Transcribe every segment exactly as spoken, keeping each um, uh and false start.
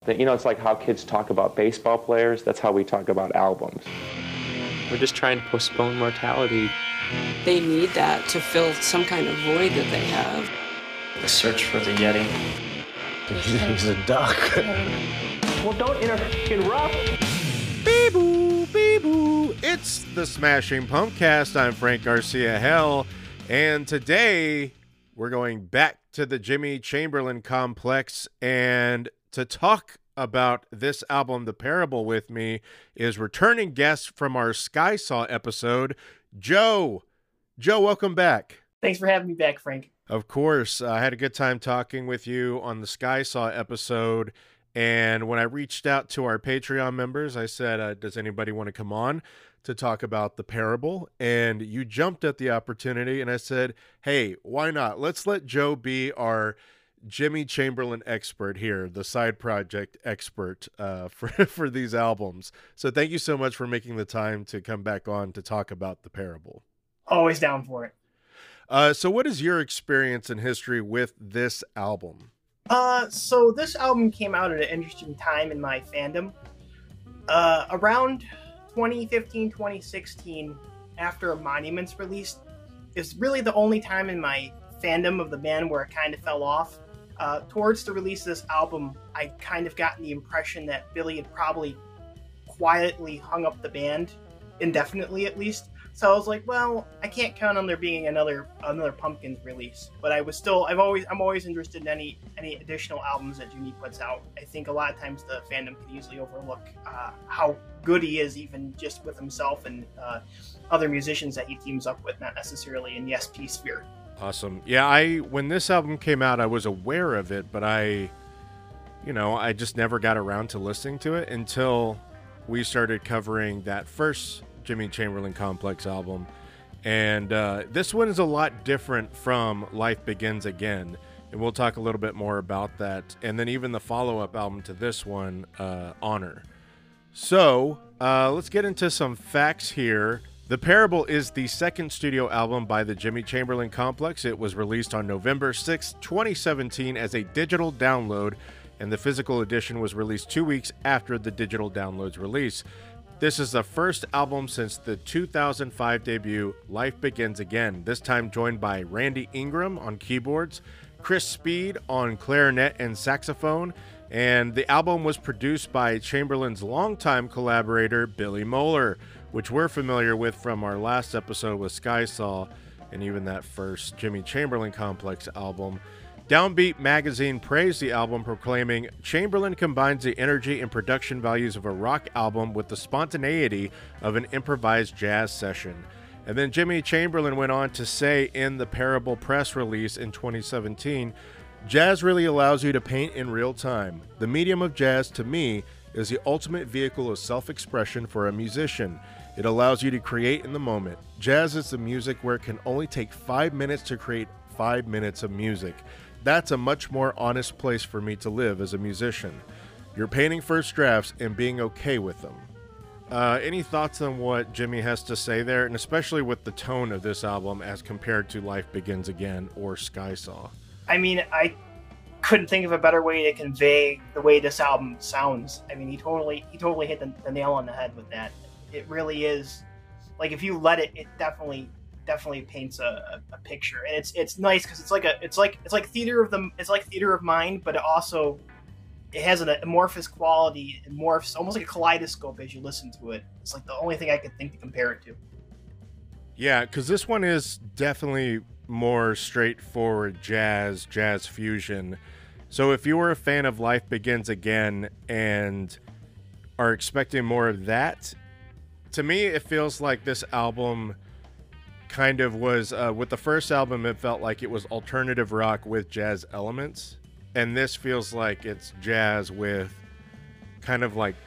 You know, it's like how kids talk about baseball players. That's how we talk about albums. We're just trying to postpone mortality. They need that to fill some kind of void that they have. The search for the Yeti. He's a duck. Well, don't interrupt. Bee-boo, bee-boo. It's the Smashing Pumpcast. I'm Frank Garcia Hell, and today we're going back to the Jimmy Chamberlin complex, and to talk about this album, The Parable, with me is returning guest from our Sky Saw episode, Joe. Joe, welcome back. Thanks for having me back, Frank. Of course. I had a good time talking with you on the Sky Saw episode, and when I reached out to our Patreon members, I said, uh, does anybody want to come on to talk about The Parable? And you jumped at the opportunity, and I said, hey, why not? Let's let Joe be our Jimmy Chamberlin expert here, the side project expert uh, for, for these albums. So thank you so much for making the time to come back on to talk about The Parable. Always down for it. Uh, so what is your experience and history with this album? Uh, so this album came out at an interesting time in my fandom. Uh, around twenty fifteen, twenty sixteen, after Monuments released, is really the only time in my fandom of the band where it kind of fell off. Uh, towards the release of this album, I kind of gotten the impression that Billy had probably quietly hung up the band, indefinitely at least. So I was like, well, I can't count on there being another another Pumpkins release. But I was still, I've always, I'm always interested in any any additional albums that Jimmy puts out. I think a lot of times the fandom can easily overlook uh, how good he is, even just with himself and uh, other musicians that he teams up with, not necessarily in the S P sphere. Awesome. Yeah, I when this album came out, I was aware of it, but I, you know, I just never got around to listening to it until we started covering that first Jimmy Chamberlin Complex album. And uh, this one is a lot different from Life Begins Again, and we'll talk a little bit more about that. And then even the follow-up album to this one, uh, Honor. So uh, let's get into some facts here. The Parable is the second studio album by the Jimmy Chamberlin Complex. It was released on November sixth, twenty seventeen as a digital download, and the physical edition was released two weeks after the digital download's release. This is the first album since the two thousand five debut, Life Begins Again, this time joined by Randy Ingram on keyboards, Chris Speed on clarinet and saxophone, and the album was produced by Chamberlin's longtime collaborator, Billy Moeller, which we're familiar with from our last episode with Sky Saw, and even that first Jimmy Chamberlin Complex album. Downbeat magazine praised the album, proclaiming, Chamberlin combines the energy and production values of a rock album with the spontaneity of an improvised jazz session. And then Jimmy Chamberlin went on to say in the Parable press release in twenty seventeen, jazz really allows you to paint in real time. The medium of jazz, to me, is the ultimate vehicle of self-expression for a musician. It allows you to create in the moment. Jazz is the music where it can only take five minutes to create five minutes of music. That's a much more honest place for me to live as a musician. You're painting first drafts and being okay with them. Uh, any thoughts on what Jimmy has to say there, and especially with the tone of this album as compared to Life Begins Again or Sky Saw? I mean, I couldn't think of a better way to convey the way this album sounds. I mean, he totally he totally hit the, the nail on the head with that. It really is, like, if you let it, it definitely definitely paints a, a picture, and it's it's nice because it's like a it's like it's like theater of the it's like theater of mind, but it also it has an amorphous quality. It morphs almost like a kaleidoscope as you listen to it. It's like the only thing I could think to compare it to. Yeah, because this one is definitely more straightforward jazz, jazz fusion. So if you were a fan of Life Begins Again and are expecting more of that, to me it feels like this album kind of was, uh, with the first album, it felt like it was alternative rock with jazz elements. And this feels like it's jazz with kind of like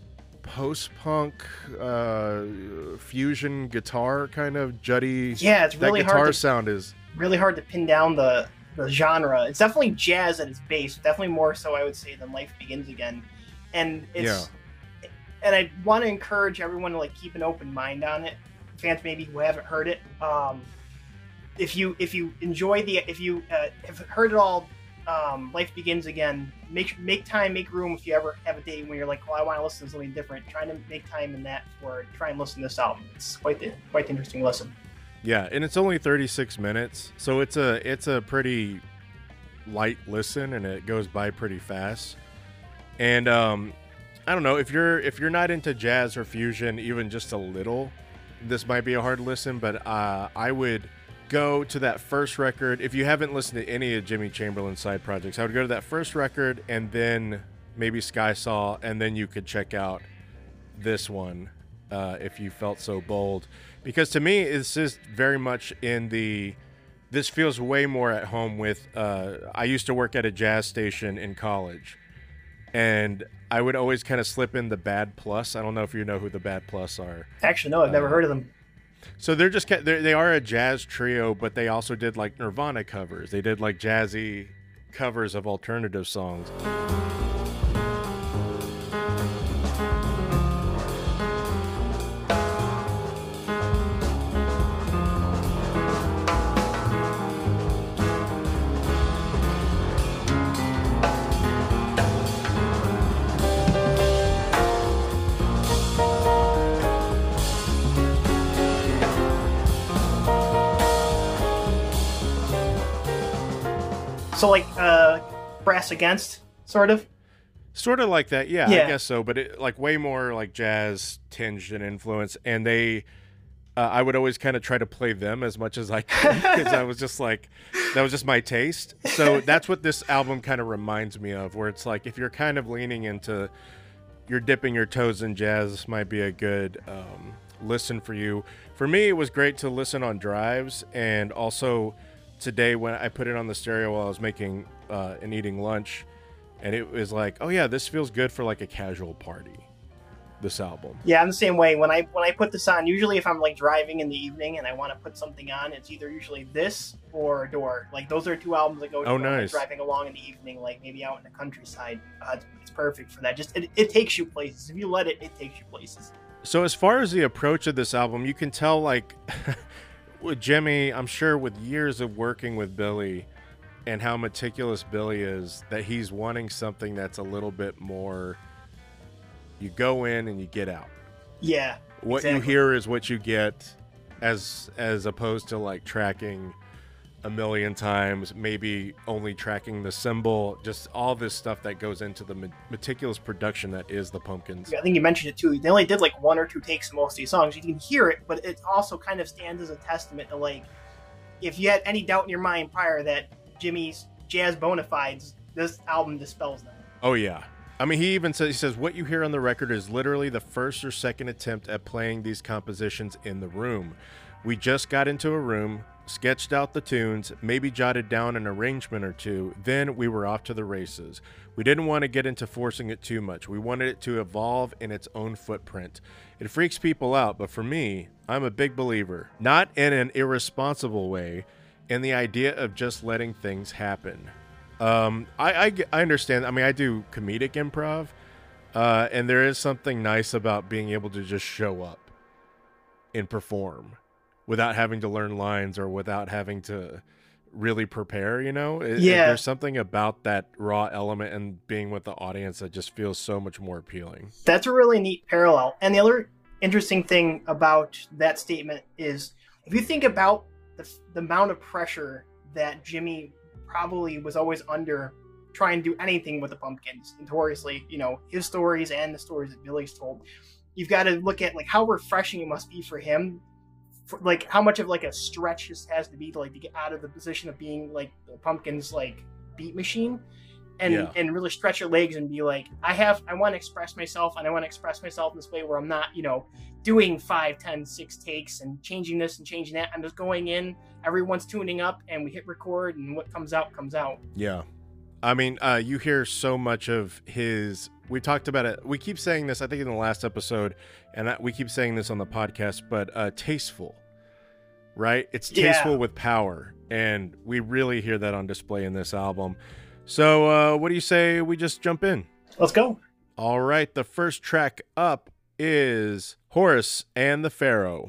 post-punk, uh, fusion guitar, kind of juddy. Yeah, it's really that guitar hard to, sound is really hard to pin down the, the genre. It's definitely jazz at its base, definitely more so, I would say, than Life Begins Again. And it's, yeah. and I want to encourage everyone to like keep an open mind on it. Fans maybe who haven't heard it, um, if you if you enjoy the if you uh, have heard it all um, Life Begins Again. Make make time, make room if you ever have a day when you're like, well, I want to listen to something different. Trying to make time in that for try and listen to this album. It's quite the, quite the interesting listen. Yeah, and it's only thirty-six minutes, so it's a it's a pretty light listen, and it goes by pretty fast. And um, I don't know if you're if you're not into jazz or fusion, even just a little, this might be a hard listen. But uh, I would go to that first record if you haven't listened to any of Jimmy Chamberlain's side projects. I would go to that first record, and then maybe Sky Saw, and then you could check out this one uh, if you felt so bold. Because to me, it's just very much in the, this feels way more at home with, uh, I used to work at a jazz station in college, and I would always kind of slip in the Bad Plus. I don't know if you know who the Bad Plus are. Actually, no, I've never Uh, heard of them. So they're just, they're, they are a jazz trio, but they also did like Nirvana covers. They did like jazzy covers of alternative songs. So like uh, Brass Against, sort of. Sort of like that, yeah, Yeah. I guess so. But it, like way more like jazz tinged and influence. And they, uh, I would always kind of try to play them as much as I could because I was just like, that was just my taste. So that's what this album kind of reminds me of, where it's like if you're kind of leaning into, you're dipping your toes in jazz, this might be a good um, listen for you. For me, it was great to listen on drives, and also today when I put it on the stereo while I was making uh, and eating lunch, and it was like, oh yeah, this feels good for like a casual party, this album. Yeah, I'm the same way. When I when I put this on, usually if I'm like driving in the evening and I want to put something on, it's either usually this or Door. Like those are two albums that go to Oh, when I'm nice. driving along in the evening, like maybe out in the countryside. Uh, it's, it's perfect for that. Just it, it takes you places. If you let it, it takes you places. So as far as the approach of this album, you can tell like with Jimmy, I'm sure with years of working with Billy and how meticulous Billy is, that he's wanting something that's a little bit more, you go in and you get out. Yeah. What you exactly. hear is what you get, as as opposed to like tracking a million times, maybe only tracking the cymbal, just all this stuff that goes into the me- meticulous production that is the Pumpkins. I think you mentioned it too. They only did like one or two takes of most of these songs. You can hear it, but it also kind of stands as a testament to like, if you had any doubt in your mind prior that Jimmy's jazz bona fides, this album dispels them. Oh yeah. I mean, he even says, he says, what you hear on the record is literally the first or second attempt at playing these compositions in the room. We just got into a room, sketched out the tunes, maybe jotted down an arrangement or two, then we were off to the races. We didn't want to get into forcing it too much. We wanted it to evolve in its own footprint. It freaks people out, but for me, I'm a big believer, not in an irresponsible way, in the idea of just letting things happen. Um, I, I, I understand. I mean, I do comedic improv, uh, and there is something nice about being able to just show up and perform without having to learn lines or without having to really prepare, you know? It, Yeah. it- there's something about that raw element and being with the audience that just feels so much more appealing. That's a really neat parallel. And the other interesting thing about that statement is if you think about the, the amount of pressure that Jimmy probably was always under trying to do anything with the Pumpkins, notoriously, you know, his stories and the stories that Billy's told, you've got to look at like how refreshing it must be for him, for, like how much of like a stretch this has to be to like to get out of the position of being like the Pumpkins like beat machine. And, Yeah. and really stretch your legs and be like, I have, I want to express myself, and I want to express myself in this way where I'm not, you know, doing five, ten, six takes and changing this and changing that. I'm just going in, everyone's tuning up, and we hit record, and what comes out, comes out. Yeah. I mean, uh, you hear so much of his, we talked about it. We keep saying this, I think in the last episode, and I, we keep saying this on the podcast, but uh, tasteful, right? It's Yeah. tasteful with power. And we really hear that on display in this album. So uh, what do you say we just jump in? Let's go. All right. The first track up is Horace and the Pharaoh.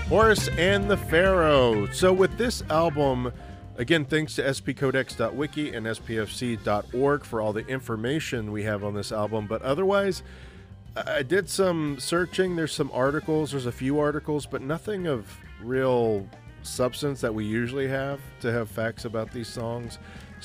Horus and the Pharaoh. So with this album, again, thanks to s p codex dot wiki and s p f c dot org for all the information we have on this album. But otherwise, I did some searching. There's some articles. There's a few articles, but nothing of real substance that we usually have to have facts about these songs.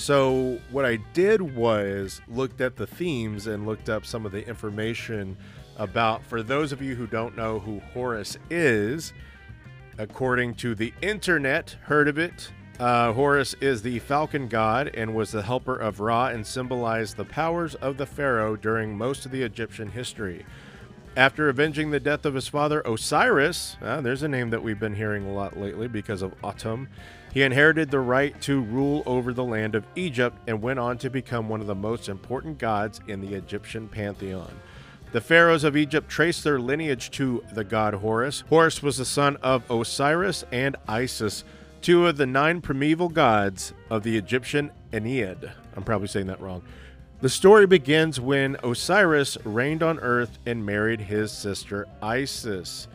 So what I did was looked at the themes and looked up some of the information about, for those of you who don't know who Horus is, according to the internet, heard of it, uh, Horus is the falcon god and was the helper of Ra and symbolized the powers of the pharaoh during most of the Egyptian history. After avenging the death of his father Osiris, uh, there's a name that we've been hearing a lot lately because of Atum, he inherited the right to rule over the land of Egypt and went on to become one of the most important gods in the Egyptian pantheon. The pharaohs of Egypt traced their lineage to the god Horus. Horus was the son of Osiris and Isis, two of the nine primeval gods of the Egyptian Ennead. I'm probably saying that wrong. The story begins when Osiris reigned on Earth and married his sister Isis.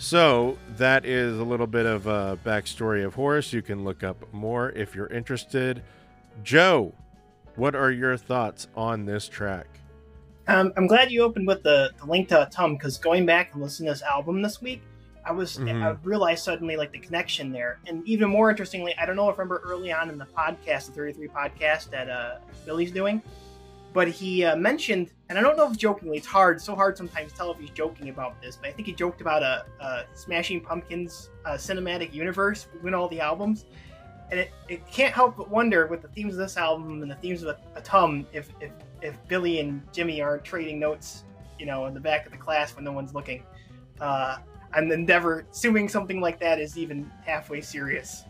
So that is a little bit of a backstory of Horus. You can look up more if you're interested. Joe, what are your thoughts on this track? Um, I'm glad you opened with the, the link to Atum, because going back and listening to this album this week, I was mm-hmm. I realized suddenly like the connection there. And even more interestingly, I don't know if I remember early on in the podcast, the thirty-three podcast that uh, Billy's doing, but he uh, mentioned, and I don't know if jokingly, it's hard, so hard sometimes to tell if he's joking about this, but I think he joked about a, a Smashing Pumpkins uh, cinematic universe between all the albums. And it, it can't help but wonder, with the themes of this album and the themes of Atum, if, if if Billy and Jimmy aren't trading notes, you know, in the back of the class when no one's looking. Uh, and then never assuming something like that is even halfway serious.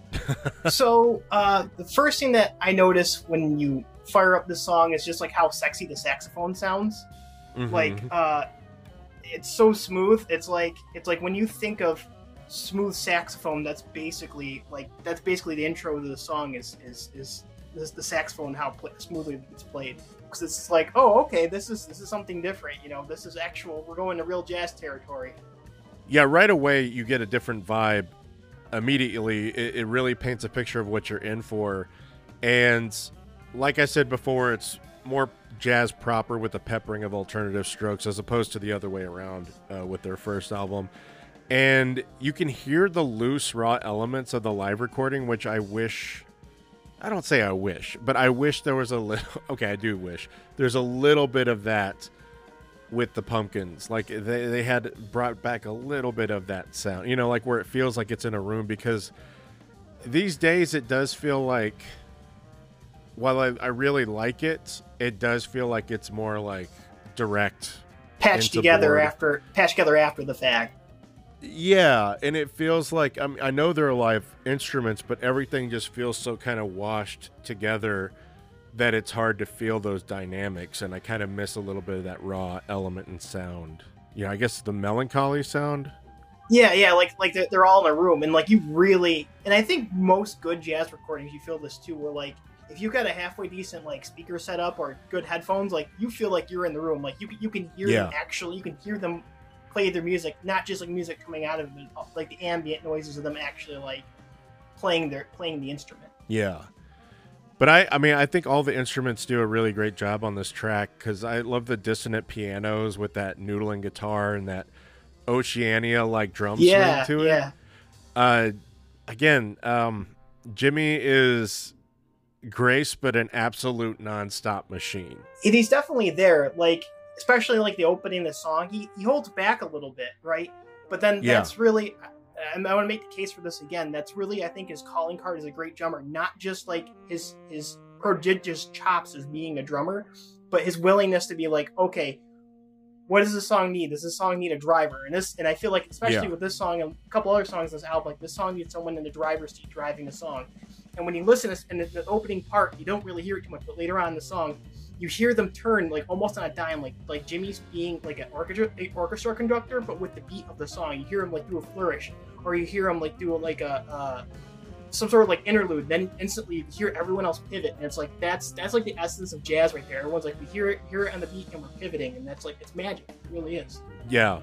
So uh, the first thing that I notice when you fire up this song is just like how sexy the saxophone sounds. Mm-hmm. Like uh, it's so smooth. It's like it's like when you think of smooth saxophone, that's basically like that's basically the intro to the song is is is, is the saxophone, how play, smoothly it's played. Because it's like, oh, okay, this is this is something different. You know, this is actual. We're going to real jazz territory. Yeah, right away you get a different vibe. Immediately, it, it really paints a picture of what you're in for. And like I said before, it's more jazz proper with the peppering of alternative strokes as opposed to the other way around uh, with their first album. And you can hear the loose, raw elements of the live recording, which I wish... I don't say I wish, but I wish there was a little... Okay, I do wish. There's a little bit of that with the Pumpkins. Like, they, they had brought back a little bit of that sound. You know, like where it feels like it's in a room. Because these days it does feel like... While I, I really like it, it does feel like it's more like direct. Patched together board. after patched together after the fact. Yeah, and it feels like, I mean, I know there are live instruments, but everything just feels so kind of washed together that it's hard to feel those dynamics, and I kind of miss a little bit of that raw element and sound. Yeah, I guess the melancholy sound. Yeah, yeah, like like they're, they're all in a room, and like you really, and I think most good jazz recordings, you feel this too, where like if you've got a halfway decent like speaker setup or good headphones, like you feel like you're in the room, like you you can hear yeah. them actually, you can hear them play their music, not just like music coming out of it, like the ambient noises of them actually like playing their playing the instrument. Yeah, but I I mean I think all the instruments do a really great job on this track, because I love the dissonant pianos with that noodling guitar and that Oceania like drum yeah, swing to it. Yeah. Uh, again, um, Jimmy is grace, but an absolute nonstop machine. And he's definitely there, like. Especially like the opening of the song, he, he holds back a little bit, right? But then yeah. that's really, I, I want to make the case for this again. That's really, I think, his calling card as a great drummer. Not just like his his prodigious chops as being a drummer, but his willingness to be like, okay, what does this song need? Does this song need a driver? And this, and I feel like, especially yeah. with this song and a couple other songs in this album, like this song needs someone in the driver's seat driving the song. And when you listen to in the opening part, you don't really hear it too much, but later on in the song, you hear them turn like almost on a dime, like like Jimmy's being like an orchestra an orchestra conductor, but with the beat of the song. You hear him like do a flourish, or you hear him like do a, like a uh, some sort of like interlude. Then instantly you hear everyone else pivot, and it's like that's that's like the essence of jazz right there. Everyone's like, we hear it, hear it on the beat, and we're pivoting, and that's like it's magic. It really is. Yeah,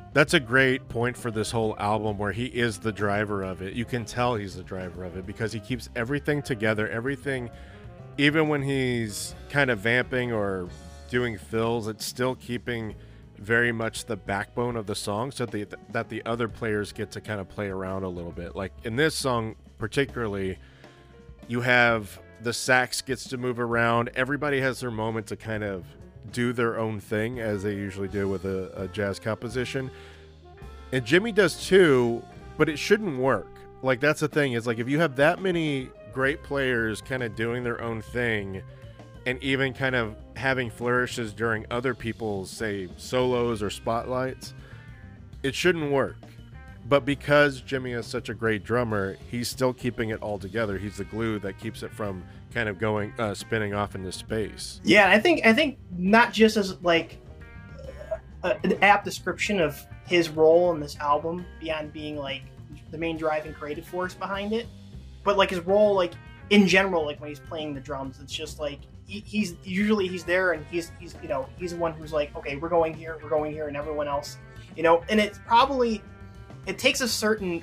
That's a great point for this whole album, where he is the driver of it. You can tell he's the driver of it because he keeps everything together, everything, even when he's kind of vamping or doing fills, it's still keeping very much the backbone of the song, so the, that the other players get to kind of play around a little bit. Like in this song particularly, you have the sax gets to move around. Everybody has their moment to kind of do their own thing, as they usually do with a, a jazz composition. And Jimmy does too, but it shouldn't work. Like, that's the thing, is like, if you have that many great players kind of doing their own thing, and even kind of having flourishes during other people's, say, solos or spotlights, it shouldn't work. But because Jimmy is such a great drummer, he's still keeping it all together. He's the glue that keeps it from kind of going, uh, spinning off into space. Yeah, I think I think not just as like a, an apt description of his role in this album, beyond being like the main driving creative force behind it, but like his role, like in general, like when he's playing the drums, it's just like he, he's usually he's there and he's he's you know he's the one who's like, okay, we're going here, we're going here, and everyone else, you know, and it's probably. It takes a certain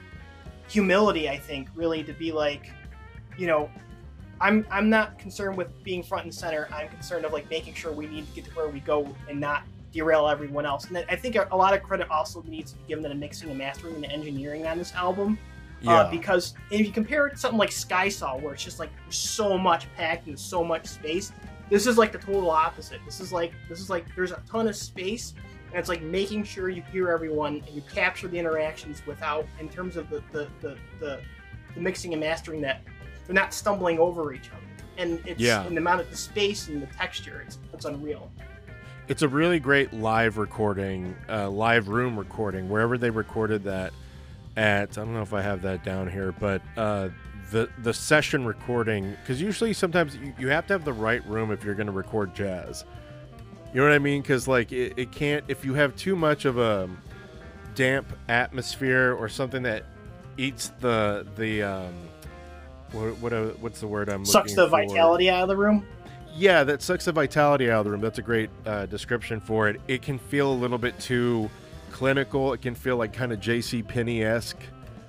humility, I think, really, to be like, you know, I'm I'm not concerned with being front and center. I'm concerned of like making sure we need to get to where we go and not derail everyone else. And I think a lot of credit also needs to be given to the mixing and mastering and the engineering on this album. Yeah. Uh, because if you compare it to something like Sky Saw, where it's just like there's so much packed in so much space, this is like the total opposite. This is like this is like there's a ton of space. And it's like making sure you hear everyone and you capture the interactions without, in terms of the the, the, the, the mixing and mastering, that they're not stumbling over each other. And it's Yeah. in the amount of the space and the texture, it's it's unreal. It's a really great live recording, uh, live room recording, wherever they recorded that at. I don't know if I have that down here, but uh, the the session recording, because usually sometimes you, you have to have the right room if you're going to record jazz. You know what I mean? Because like it, it can't, if you have too much of a damp atmosphere or something that eats the the um, what what uh, what's the word I'm Sucks looking the for? vitality out of the room. Yeah, that sucks the vitality out of the room. That's a great uh, description for it. It can feel a little bit too clinical. It can feel like kind of J C Penney-esque,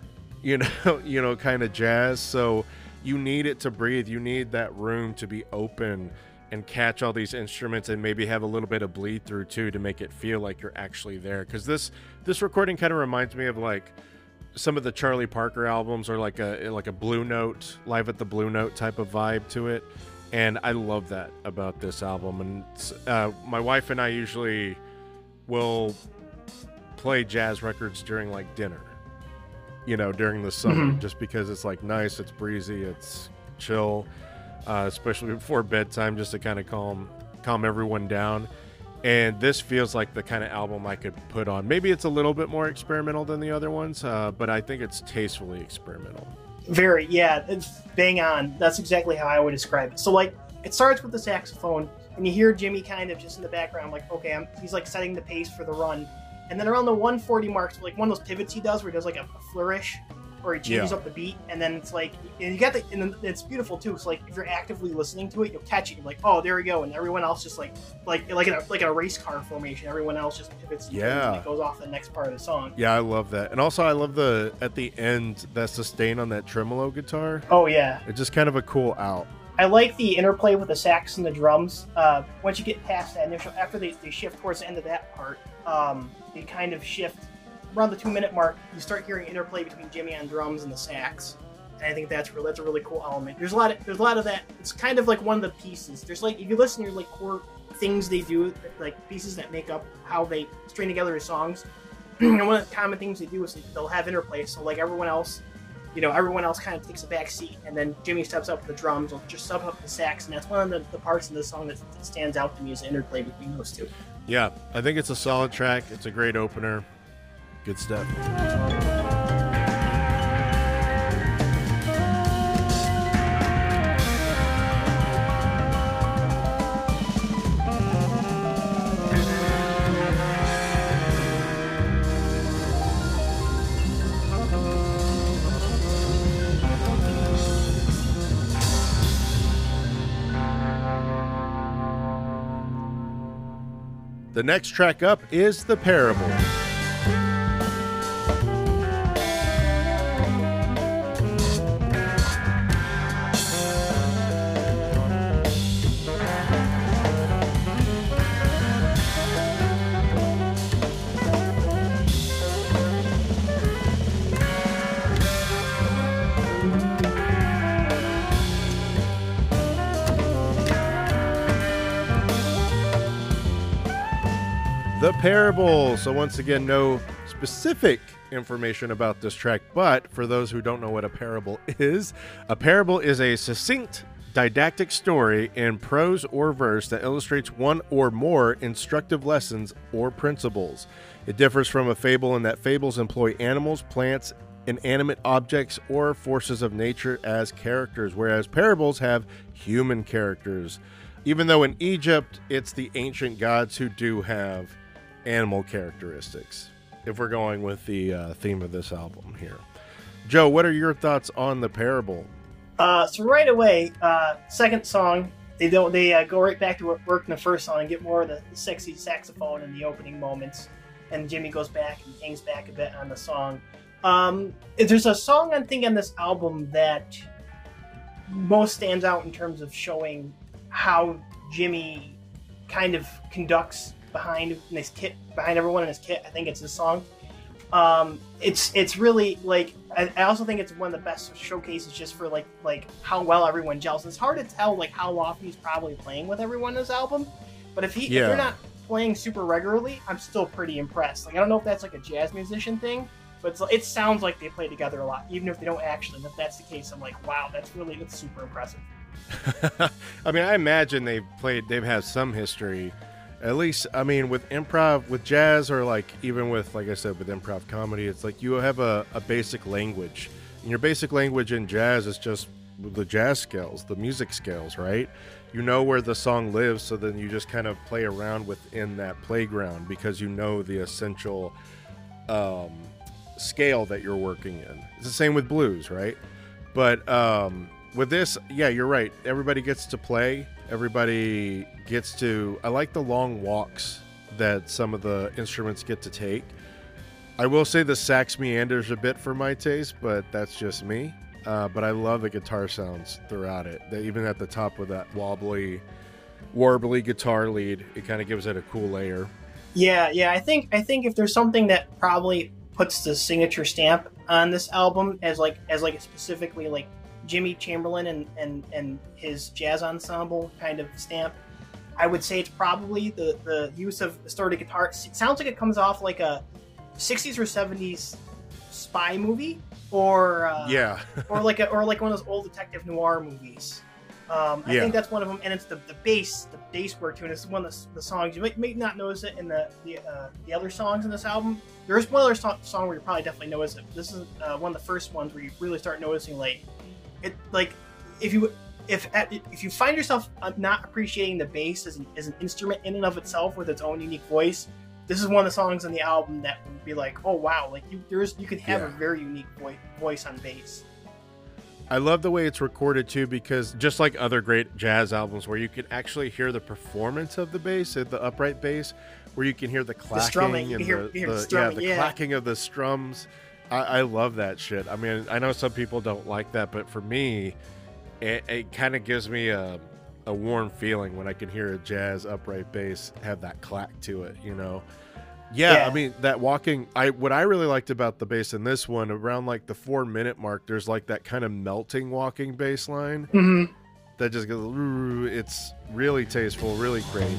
you know, you know, kind of jazz. So you need it to breathe. You need that room to be open and catch all these instruments and maybe have a little bit of bleed through too, to make it feel like you're actually there. Because this this recording kind of reminds me of like some of the Charlie Parker albums, or like a like a Blue Note, Live at the Blue Note type of vibe to it. And I love that about this album. And uh, my wife and I usually will play jazz records during like dinner, you know, during the summer, Mm-hmm. just because it's like nice, it's breezy, it's chill. Uh, especially before bedtime, just to kind of calm calm everyone down. And this feels like the kind of album I could put on. Maybe it's a little bit more experimental than the other ones, uh, but I think it's tastefully experimental. Very, yeah, it's bang on. That's exactly how I would describe it. So like, it starts with the saxophone, and you hear Jimmy kind of just in the background, like, okay, I'm, he's like setting the pace for the run. And then around the one forty marks, like one of those pivots he does, where he does like a, a flourish, or he changes Yeah. up the beat, and then it's like, and you got the, and then it's beautiful too. So like, if you're actively listening to it, you'll catch it. You're like, oh, there we go, and everyone else just like, like, like in a like in a race car formation, everyone else just pivots, and Yeah. turns, and it goes off to the next part of the song. Yeah, I love that. And also I love the, at the end, that sustain on that tremolo guitar. Oh yeah. It's just kind of a cool out. I like the interplay with the sax and the drums. Uh, once you get past that initial, after they, they shift towards the end of that part, um, they kind of shift around the two minute mark. You start hearing interplay between Jimmy on drums and the sax, and I think that's real. That's a really cool element. There's a lot of there's a lot of that. It's kind of like one of the pieces. There's like, if you listen to like core things they do, like pieces that make up how they string together their songs. And one of the common things they do is they'll have interplay. So like everyone else. You know, everyone else kind of takes a back seat, and then Jimmy steps up with the drums, or just step up the sax, and that's one of the, the parts of the song that, that stands out to me, is the interplay between those two. Yeah, I think it's a solid track. It's a great opener. Good stuff. The next track up is The Parable. The Parable. So once again, no specific information about this track, but for those who don't know what a parable is, a parable is a succinct, didactic story in prose or verse that illustrates one or more instructive lessons or principles. It differs from a fable in that fables employ animals, plants, inanimate objects, or forces of nature as characters, whereas parables have human characters. Even though in Egypt, it's the ancient gods who do have animal characteristics, if we're going with the uh, theme of this album here. Joe, what are your thoughts on The Parable? Uh, so right away, uh, second song, they don't they uh, go right back to what worked in the first song and get more of the, the sexy saxophone in the opening moments, and Jimmy goes back and hangs back a bit on the song. Um, there's a song I think on this album that most stands out in terms of showing how Jimmy kind of conducts behind his kit, behind everyone in his kit. I think it's this song. Um, it's it's really like I, I also think it's one of the best showcases just for like like how well everyone gels. It's hard to tell like how often he's probably playing with everyone in his album, but if he Yeah. if they're not playing super regularly, I'm still pretty impressed. Like I don't know if that's like a jazz musician thing, but it's, it sounds like they play together a lot, even if they don't actually. And if that's the case, I'm like, wow, that's really that's super impressive. I mean, I imagine they've played, they've had some history. At least, I mean, with improv, with jazz, or like even with, like I said, with improv comedy, it's like you have a, a basic language. And your basic language in jazz is just the jazz scales, the music scales, right? You know where the song lives, so then you just kind of play around within that playground because you know the essential um, scale that you're working in. It's the same with blues, right? But um, with this, yeah, you're right. Everybody gets to play. Everybody gets to... I like the long walks that some of the instruments get to take. I will say the sax meanders a bit for my taste, but that's just me. Uh, but I love the guitar sounds throughout it. They, even at the top with that wobbly, warbly guitar lead, it kind of gives it a cool layer. Yeah, yeah. I think I think if there's something that probably puts the signature stamp on this album as like as like specifically like Jimmy Chamberlin and, and, and his jazz ensemble kind of stamp, I would say it's probably the, the use of distorted guitar. It sounds like it comes off like a sixties or seventies spy movie, or uh, Yeah. or like a, or like one of those old detective noir movies. Um, I Yeah. think that's one of them, and it's the, the bass, the bass work to it. It's one of the, the songs you might, may not notice it in the the, uh, the other songs in this album. There is one other so- song where you probably definitely notice it. This is uh, one of the first ones where you really start noticing like it, like if you if at, if you find yourself not appreciating the bass as an, as an instrument in and of itself with its own unique voice, this is one of the songs on the album that would be like, oh wow, like you there's you can have Yeah. a very unique vo- voice on bass. I love the way it's recorded too, because just like other great jazz albums where you can actually hear the performance of the bass, uh, the upright bass, where you can hear the clacking strumming, you and can hear- the, you hear the the- strumming, yeah, the yeah. clacking of the strums. I, I love that shit. I mean, I know some people don't like that, but for me, it, it kind of gives me a, a warm feeling when I can hear a jazz upright bass have that clack to it, you know? Yeah, Yeah. I mean, that walking, I what I really liked about the bass in this one, around like the four minute mark, there's like that kind of melting walking bass line Mm-hmm. that just goes, "Ooh," it's really tasteful, really great.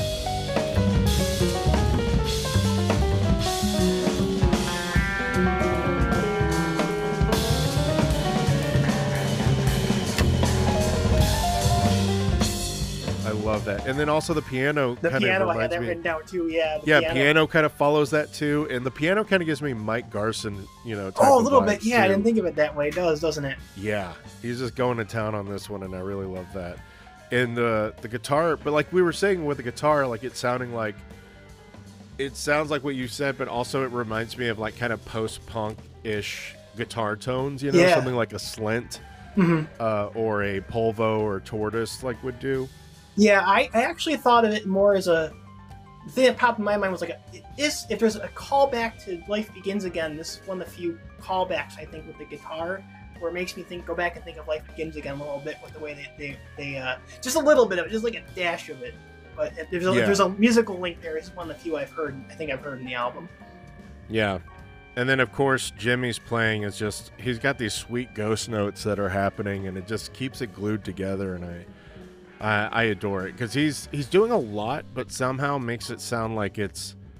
I love that. And then also the piano The kind piano, of I had reminds that me. written down too. Yeah, the Yeah, piano, kind of follows that too, and the piano kind of gives me Mike Garson, you know. Type Oh, a of little vibes, bit. Yeah, I too. didn't think of it that way. It does, doesn't it? Yeah, he's just going to town on this one, and I really love that. And the the guitar, but like we were saying with the guitar, like it's sounding like it sounds like what you said, but also it reminds me of like kind of post punk ish guitar tones, you know, Yeah. something like a Slint Mm-hmm. uh, or a Polvo or Tortoise, like would do. Yeah, I, I actually thought of it more as a the thing that popped in my mind was like, a, is if there's a callback to Life Begins Again, this is one of the few callbacks I think with the guitar where it makes me think, go back and think of Life Begins Again a little bit with the way they they, they uh, just a little bit of it, just like a dash of it. But if there's a, Yeah. if there's a musical link there. It's one of the few I've heard. I think I've heard in the album. Yeah. And then, of course, Jimmy's playing is just, he's got these sweet ghost notes that are happening, and it just keeps it glued together, and I I, I adore it, because he's, he's doing a lot, but somehow makes it sound like it's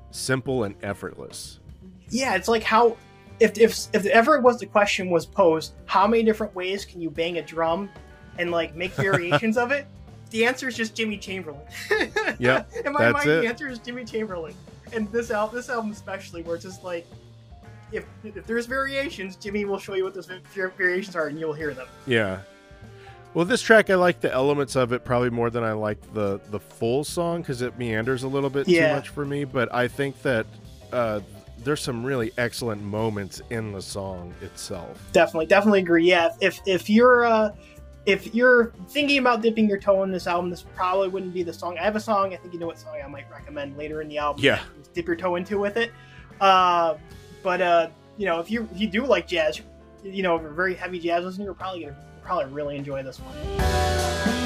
simple and effortless. Yeah, it's like how if if if ever was the question was posed, how many different ways can you bang a drum and like make variations of it? The answer is just Jimmy Chamberlin. Yeah, in my that's mind, it. the answer is Jimmy Chamberlin. And this album, this album especially, where it's just like, if if there's variations, Jimmy will show you what those variations are, and you'll hear them. Yeah. Well, this track, I like the elements of it probably more than I like the the full song because it meanders a little bit Yeah. too much for me. But I think that uh, there's some really excellent moments in the song itself. Definitely, definitely agree. Yeah, if if you're uh, if you're thinking about dipping your toe in this album, this probably wouldn't be the song. I have a song. I think you know what song I might recommend later in the album. Yeah. Dip your toe into with it. Uh, but uh, you know, if you if you do like jazz, you know, if you're a very heavy jazz listener, you're probably gonna probably really enjoy this one.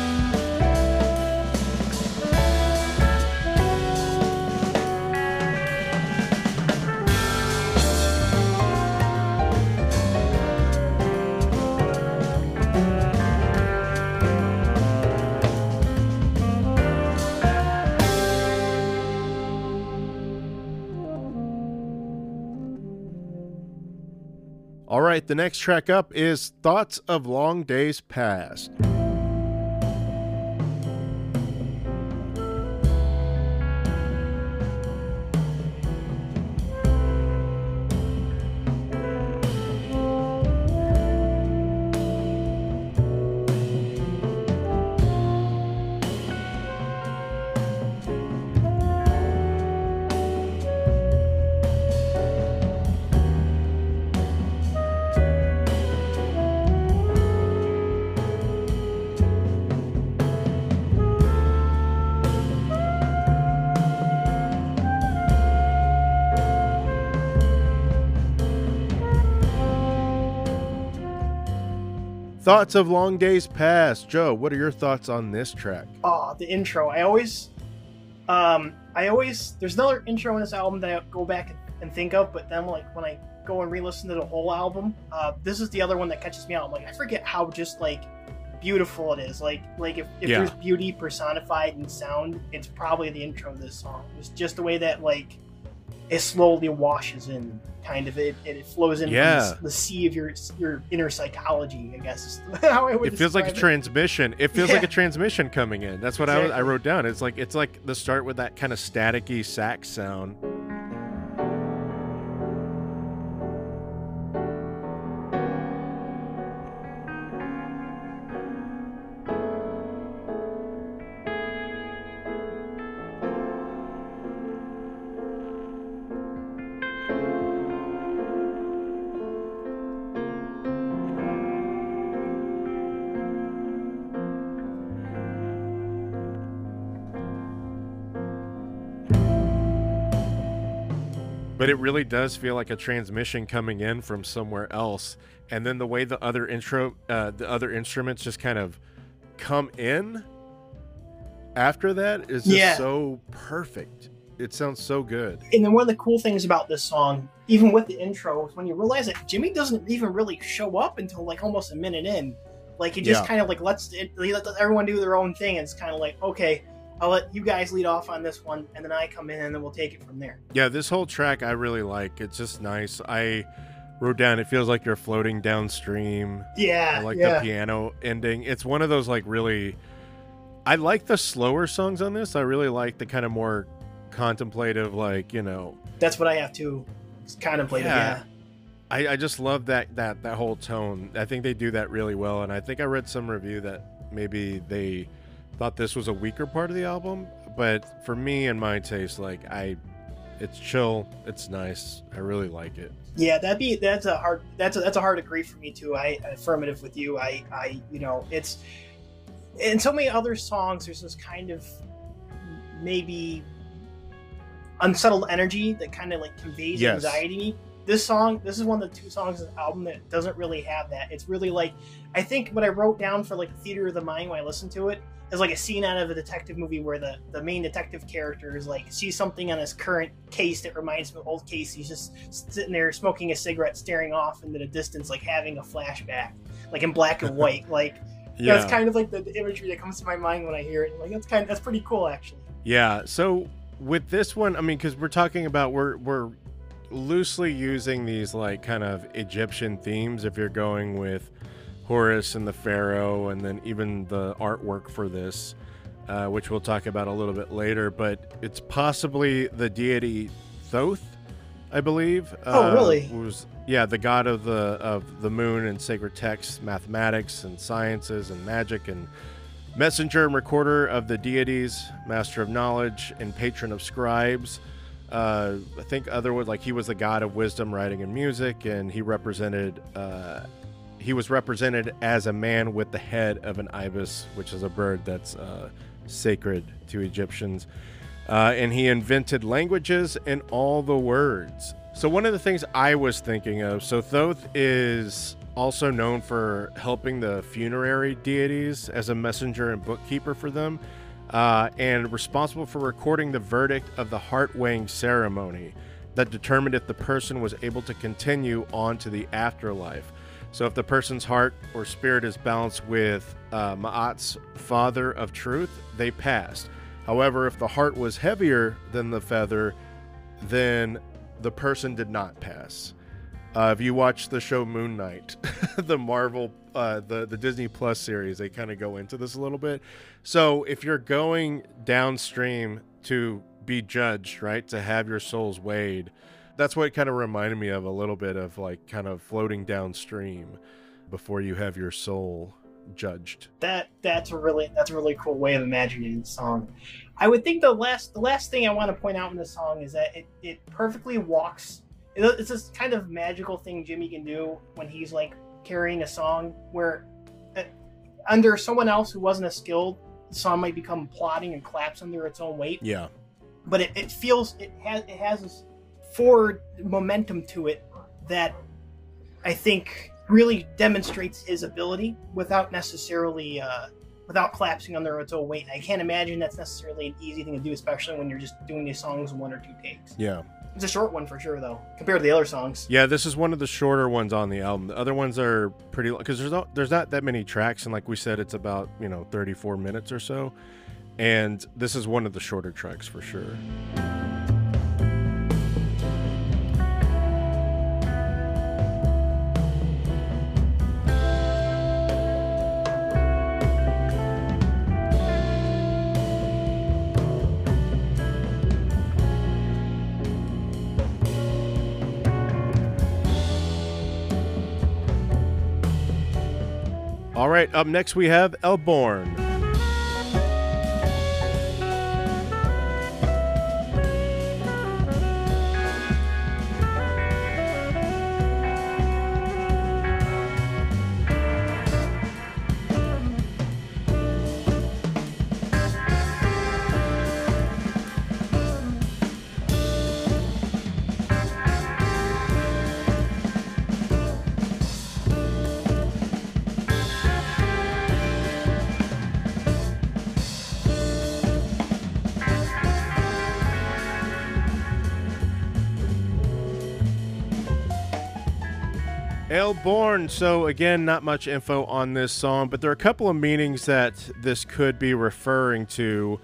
All right, the next track up is Thoughts of Long Days Past. Thoughts of Long Days Past. Joe, what are your thoughts on this track? Oh, the intro. I always, um, I always, there's another intro in this album that I go back and think of, but then like when I go and re-listen to the whole album, uh, this is the other one that catches me out. I'm like, I forget how just like beautiful it is. Like, like if, if Yeah. there's beauty personified in sound, it's probably the intro of this song. It's just the way that like it slowly washes in, kind of it, and it flows in Yeah. from the, the sea of your your inner psychology, I guess. Is how I would It feels like a describe it. transmission. It feels Yeah. like a transmission coming in. That's what I, Exactly. I wrote down. It's like it's like the start with that kind of staticky sax sound. But it really does feel like a transmission coming in from somewhere else, and then the way the other intro, uh, the other instruments just kind of come in after that is just Yeah. so perfect. It sounds so good. And then one of the cool things about this song, even with the intro, is when you realize that Jimmy doesn't even really show up until like almost a minute in. Like he just Yeah. kind of like lets it, he lets everyone do their own thing, and it's kind of like, okay, I'll let you guys lead off on this one, and then I come in, and then we'll take it from there. Yeah, this whole track I really like. It's just nice. I wrote down it feels like you're floating downstream. Yeah, I like yeah. the piano ending. It's one of those like really. I like the slower songs on this. I really like the kind of more contemplative, like you know. That's what I have to contemplate. Yeah. Yeah. I, I just love that that that whole tone. I think they do that really well, and I think I read some review that maybe they thought this was a weaker part of the album, but for me and my taste, like I, it's chill, it's nice. I really like it. Yeah, that'd be that's a hard that's a, that's a hard agree for me too. I affirmative with you. I I you know it's in so many other songs. There's this kind of maybe unsettled energy that kind of like conveys Yes. anxiety. This song, this is one of the two songs in the album that doesn't really have that. It's really like I think what I wrote down for like theater of the mind when I listened to it is like a scene out of a detective movie where the, the main detective character is like sees something on his current case that reminds him of old case. He's just sitting there smoking a cigarette, staring off into the distance, like having a flashback, like in black and white. Like you know, Yeah, it's kind of like the, the imagery that comes to my mind when I hear it. Like that's kind of, that's pretty cool actually. yeah. So with this one, I mean, because we're talking about we're we're loosely using these like kind of Egyptian themes. If you're going with Horus and the Pharaoh, and then even the artwork for this, uh, which we'll talk about a little bit later, but it's possibly the deity Thoth, I believe. Oh, uh, really? Was yeah, the god of the of the moon and sacred texts, mathematics and sciences and magic, and messenger and recorder of the deities, master of knowledge and patron of scribes. Uh, I think other would like he was the god of wisdom, writing, and music, and he represented. Uh, he was represented as a man with the head of an ibis, which is a bird that's uh, sacred to Egyptians. Uh, and he invented languages and all the words. So one of the things I was thinking of, so Thoth is also known for helping the funerary deities as a messenger and bookkeeper for them, uh, and responsible for recording the verdict of the heart-weighing ceremony that determined if the person was able to continue on to the afterlife. So if the person's heart or spirit is balanced with uh, Ma'at's father of truth, they passed. However, if the heart was heavier than the feather, then the person did not pass. Uh, if you watch the show Moon Knight, the Marvel, uh, the, the Disney Plus series, they kind of go into this a little bit. So if you're going downstream to be judged, right, to have your souls weighed, that's what it kind of reminded me of a little bit of like kind of floating downstream before you have your soul judged. That that's a really that's a really cool way of imagining the song. I would think the last the last thing I want to point out in the song is that it, it perfectly walks. It's this kind of magical thing Jimmy can do when he's like carrying a song where uh, under someone else who wasn't as skilled, the song might become plodding and collapse under its own weight. Yeah. But it, it feels it has it has this forward momentum to it that I think really demonstrates his ability without necessarily uh, without collapsing under its own weight. I can't imagine that's necessarily an easy thing to do, especially when you're just doing these songs in one or two takes. Yeah. It's a short one for sure, though, compared to the other songs. Yeah, this is one of the shorter ones on the album. The other ones are pretty long because there's not there's not that many tracks, and like we said, it's about you know thirty-four minutes or so, and this is one of the shorter tracks for sure. All right, up next we have Elborn. Elborn. So again, not much info on this song, but there are a couple of meanings that this could be referring to.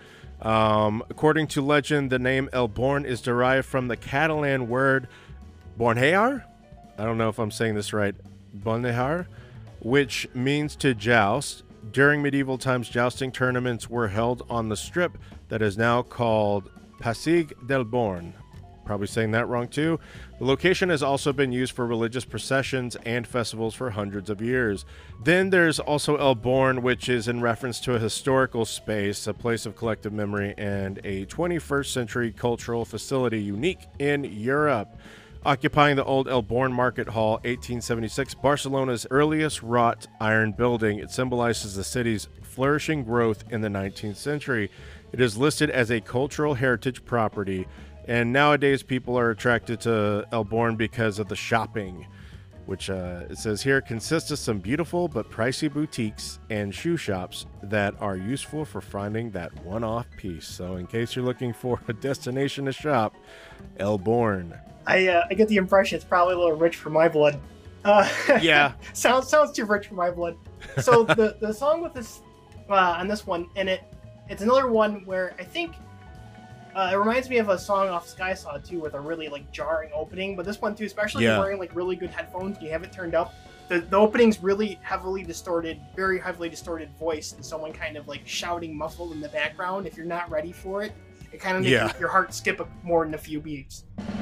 Um, according to legend, the name Elborn is derived from the Catalan word bornejar. I don't know if I'm saying this right. Bornejar, which means to joust. During medieval times, jousting tournaments were held on the strip that is now called Pasig del Born. Probably saying that wrong too. The location has also been used for religious processions and festivals for hundreds of years. Then there's also Elborn, which is in reference to a historical space, a place of collective memory, and a twenty-first century cultural facility unique in Europe. Occupying the old Elborn Market Hall, eighteen seventy-six, Barcelona's earliest wrought iron building, it symbolizes the city's flourishing growth in the nineteenth century. It is listed as a cultural heritage property. And nowadays, people are attracted to Elborn because of the shopping, which uh, it says here consists of some beautiful but pricey boutiques and shoe shops that are useful for finding that one-off piece. So in case you're looking for a destination to shop, Elborn. I uh, I get the impression it's probably a little rich for my blood. Uh, Yeah. sounds sounds too rich for my blood. So the the song with this uh, on this one, and it it's another one where I think Uh, it reminds me of a song off Sky Saw too, with a really like jarring opening. But this one too, especially if Yeah. you're wearing like really good headphones and you have it turned up, the the opening's really heavily distorted, very heavily distorted voice, and someone kind of like shouting muffled in the background. If you're not ready for it, it kind of makes Yeah. your heart skip a, more than a few beats.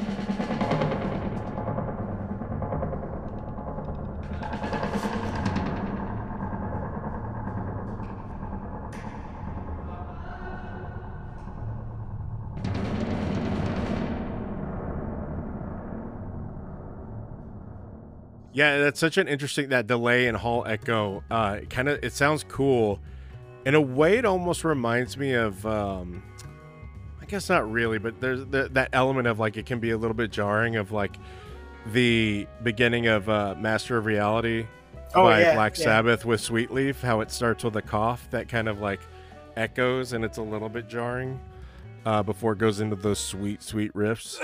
Yeah, that's such an interesting, that delay and hall echo. Uh, kind of, it sounds cool. In a way, it almost reminds me of, um, I guess not really, but there's the, that element of like, it can be a little bit jarring of like the beginning of uh, Master of Reality Oh, by yeah, Black yeah. Sabbath with Sweet Leaf, how it starts with a cough that kind of like echoes and it's a little bit jarring uh, before it goes into those sweet, sweet riffs.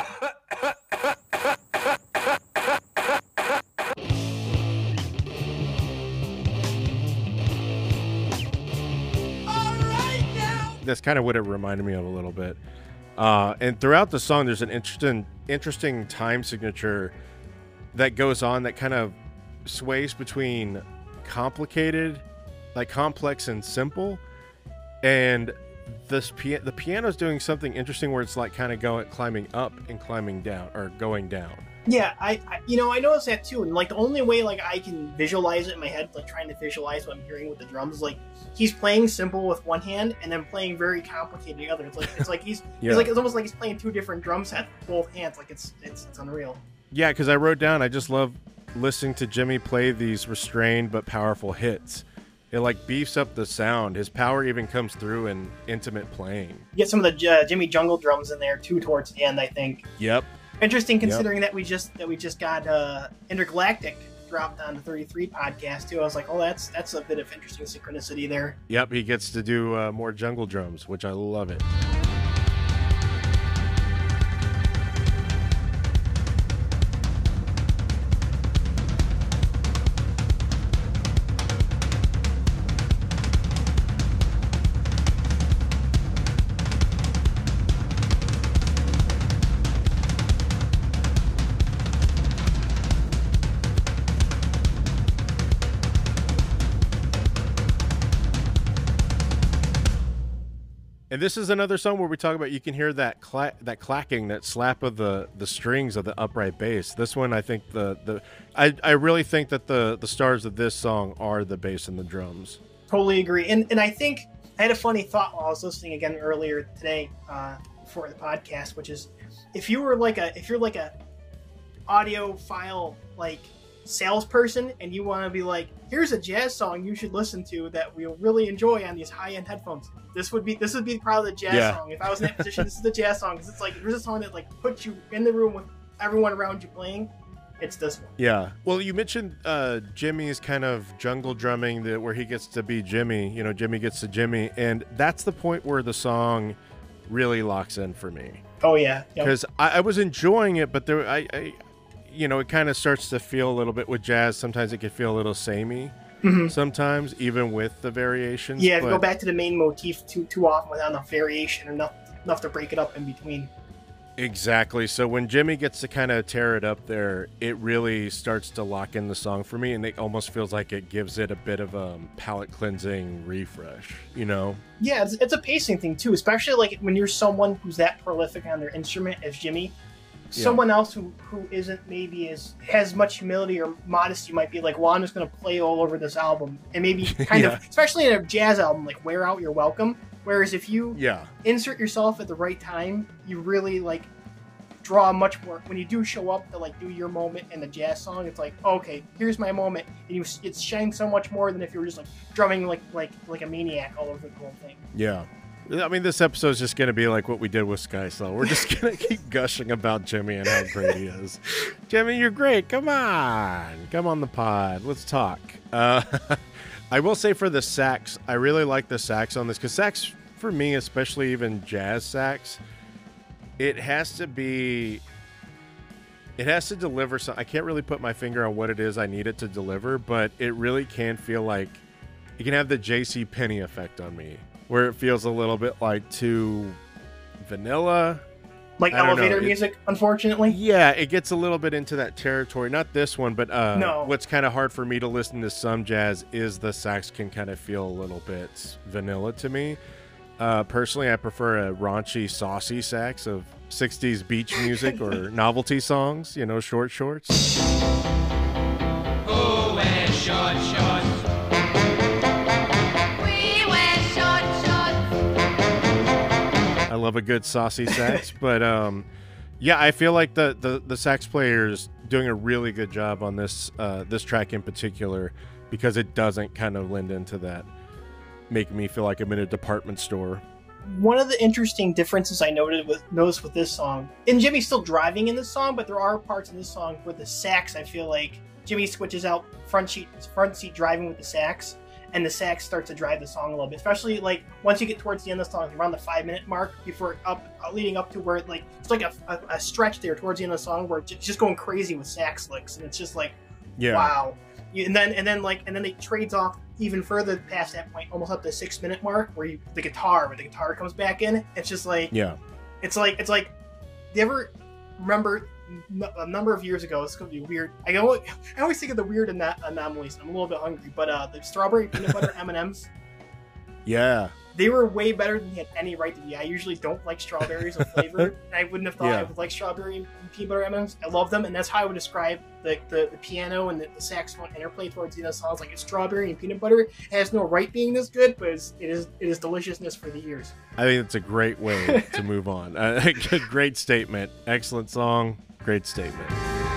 That's kind of what it reminded me of a little bit. Uh, and throughout the song, there's an interesting, interesting time signature that goes on that kind of sways between complicated, like complex and simple. And this pia- the piano's doing something interesting where it's like kind of going, climbing up and climbing down, or going down. Yeah, I, I you know I noticed that too, and like the only way like I can visualize it in my head, like trying to visualize what I'm hearing with the drums, is like he's playing simple with one hand and then playing very complicated with the other. It's like it's like he's Yeah. it's like it's almost like he's playing two different drum sets with both hands. Like it's it's it's unreal. Yeah, because I wrote down, I just love listening to Jimmy play these restrained but powerful hits. It like beefs up the sound. His power even comes through in intimate playing. You get some of the uh, Jimmy Jungle drums in there too towards the end, I think. Yep. Interesting considering that we just that we just got uh, Intergalactic dropped on the thirty-three podcast too. I was like, oh, that's that's a bit of interesting synchronicity there. Yep, he gets to do uh, more jungle drums, which I love it. And this is another song where we talk about, you can hear that cla- that clacking, that slap of the, the strings of the upright bass. This one, I think the the I, I really think that the the stars of this song are the bass and the drums. Totally agree. And and I think I had a funny thought while I was listening again earlier today uh, for the podcast, which is if you were like a if you're like a audio file like salesperson and you want to be like, here's a jazz song you should listen to that we'll really enjoy on these high-end headphones. This would be this would be probably the jazz Yeah. song. If I was in that position, this is the jazz song because it's like there's a song that like puts you in the room with everyone around you playing. It's this one. Yeah. Well, you mentioned uh, Jimmy's kind of jungle drumming, that where he gets to be Jimmy. You know, Jimmy gets to Jimmy, and that's the point where the song really locks in for me. Oh yeah, yep. Because I, I was enjoying it, but there, I, I you know, it kind of starts to feel a little bit with jazz. Sometimes it can feel a little samey. Mhm. Sometimes, even with the variations. Yeah, if you but- go back to the main motif too too often without enough variation or enough enough to break it up in between. Exactly. So when Jimmy gets to kind of tear it up there, it really starts to lock in the song for me, and it almost feels like it gives it a bit of a palate cleansing refresh, you know? Yeah, it's, it's a pacing thing too, especially like when you're someone who's that prolific on their instrument as Jimmy. Yeah. Someone else who, who isn't maybe as has much humility or modesty might be like, well, I'm just going to play all over this album, and maybe kind Yeah. of, especially in a jazz album, like wear out your welcome. Whereas if you Yeah. insert yourself at the right time, you really like draw much more. When you do show up to like do your moment in the jazz song, it's like, okay, here's my moment, and you it shines so much more than if you were just like drumming like like like a maniac all over the whole thing. Yeah. I mean, this episode's just going to be like what we did with Sky Soul. We're just going to keep gushing about Jimmy and how great he is. Jimmy, you're great. Come on. Come on the pod. Let's talk. Uh, I will say for the sax, I really like the sax on this, because sax, for me, especially even jazz sax, it has to be, it has to deliver some. I can't really put my finger on what it is I need it to deliver, but it really can feel like, it can have the J C Penney effect on me, where it feels a little bit like too vanilla. Like I don't know, elevator it- music, unfortunately. Yeah, it gets a little bit into that territory. Not this one, but uh, No. what's kind of hard for me to listen to some jazz is the sax can kind of feel a little bit vanilla to me. Uh, personally, I prefer a raunchy, saucy sax of sixties beach music or novelty songs, you know, short shorts. Who wears short shorts? We wear short shorts. I love a good saucy sax, but um, yeah, I feel like the, the, the sax player is doing a really good job on this uh, this track in particular because it doesn't kind of lend into that, make me feel like I'm in a department store. One of the interesting differences I noted with noticed with this song, and Jimmy's still driving in this song, but there are parts in this song where the sax, I feel like Jimmy switches out front seat front seat driving with the sax, and the sax starts to drive the song a little bit. Especially like once you get towards the end of the song, around the five minute mark, before up uh, leading up to where it, like it's like a, a, a stretch there towards the end of the song where it's just going crazy with sax licks, and it's just like Yeah. wow. You- And then and then like and then it trades off even further past that point, almost up to the six minute mark, where you the guitar, where the guitar comes back in. It's just like Yeah. it's like it's like. Do you ever remember n- a number of years ago? It's gonna be weird. I go. I always think of the weird ana- anomalies. I'm a little bit hungry, but uh, the strawberry peanut butter M and M's. Yeah. They were way better than they had any right to be. I usually don't like strawberries or flavor. And I wouldn't have thought Yeah. I would like strawberry and peanut butter M and M's. I love them, and that's how I would describe the the, the piano and the, the saxophone interplay towards the end of the songs. Like it's strawberry and peanut butter. It has no right being this good, but it's, it is it is deliciousness for the ears. I think it's a great way to move on. Uh, great statement. Excellent song. Great statement.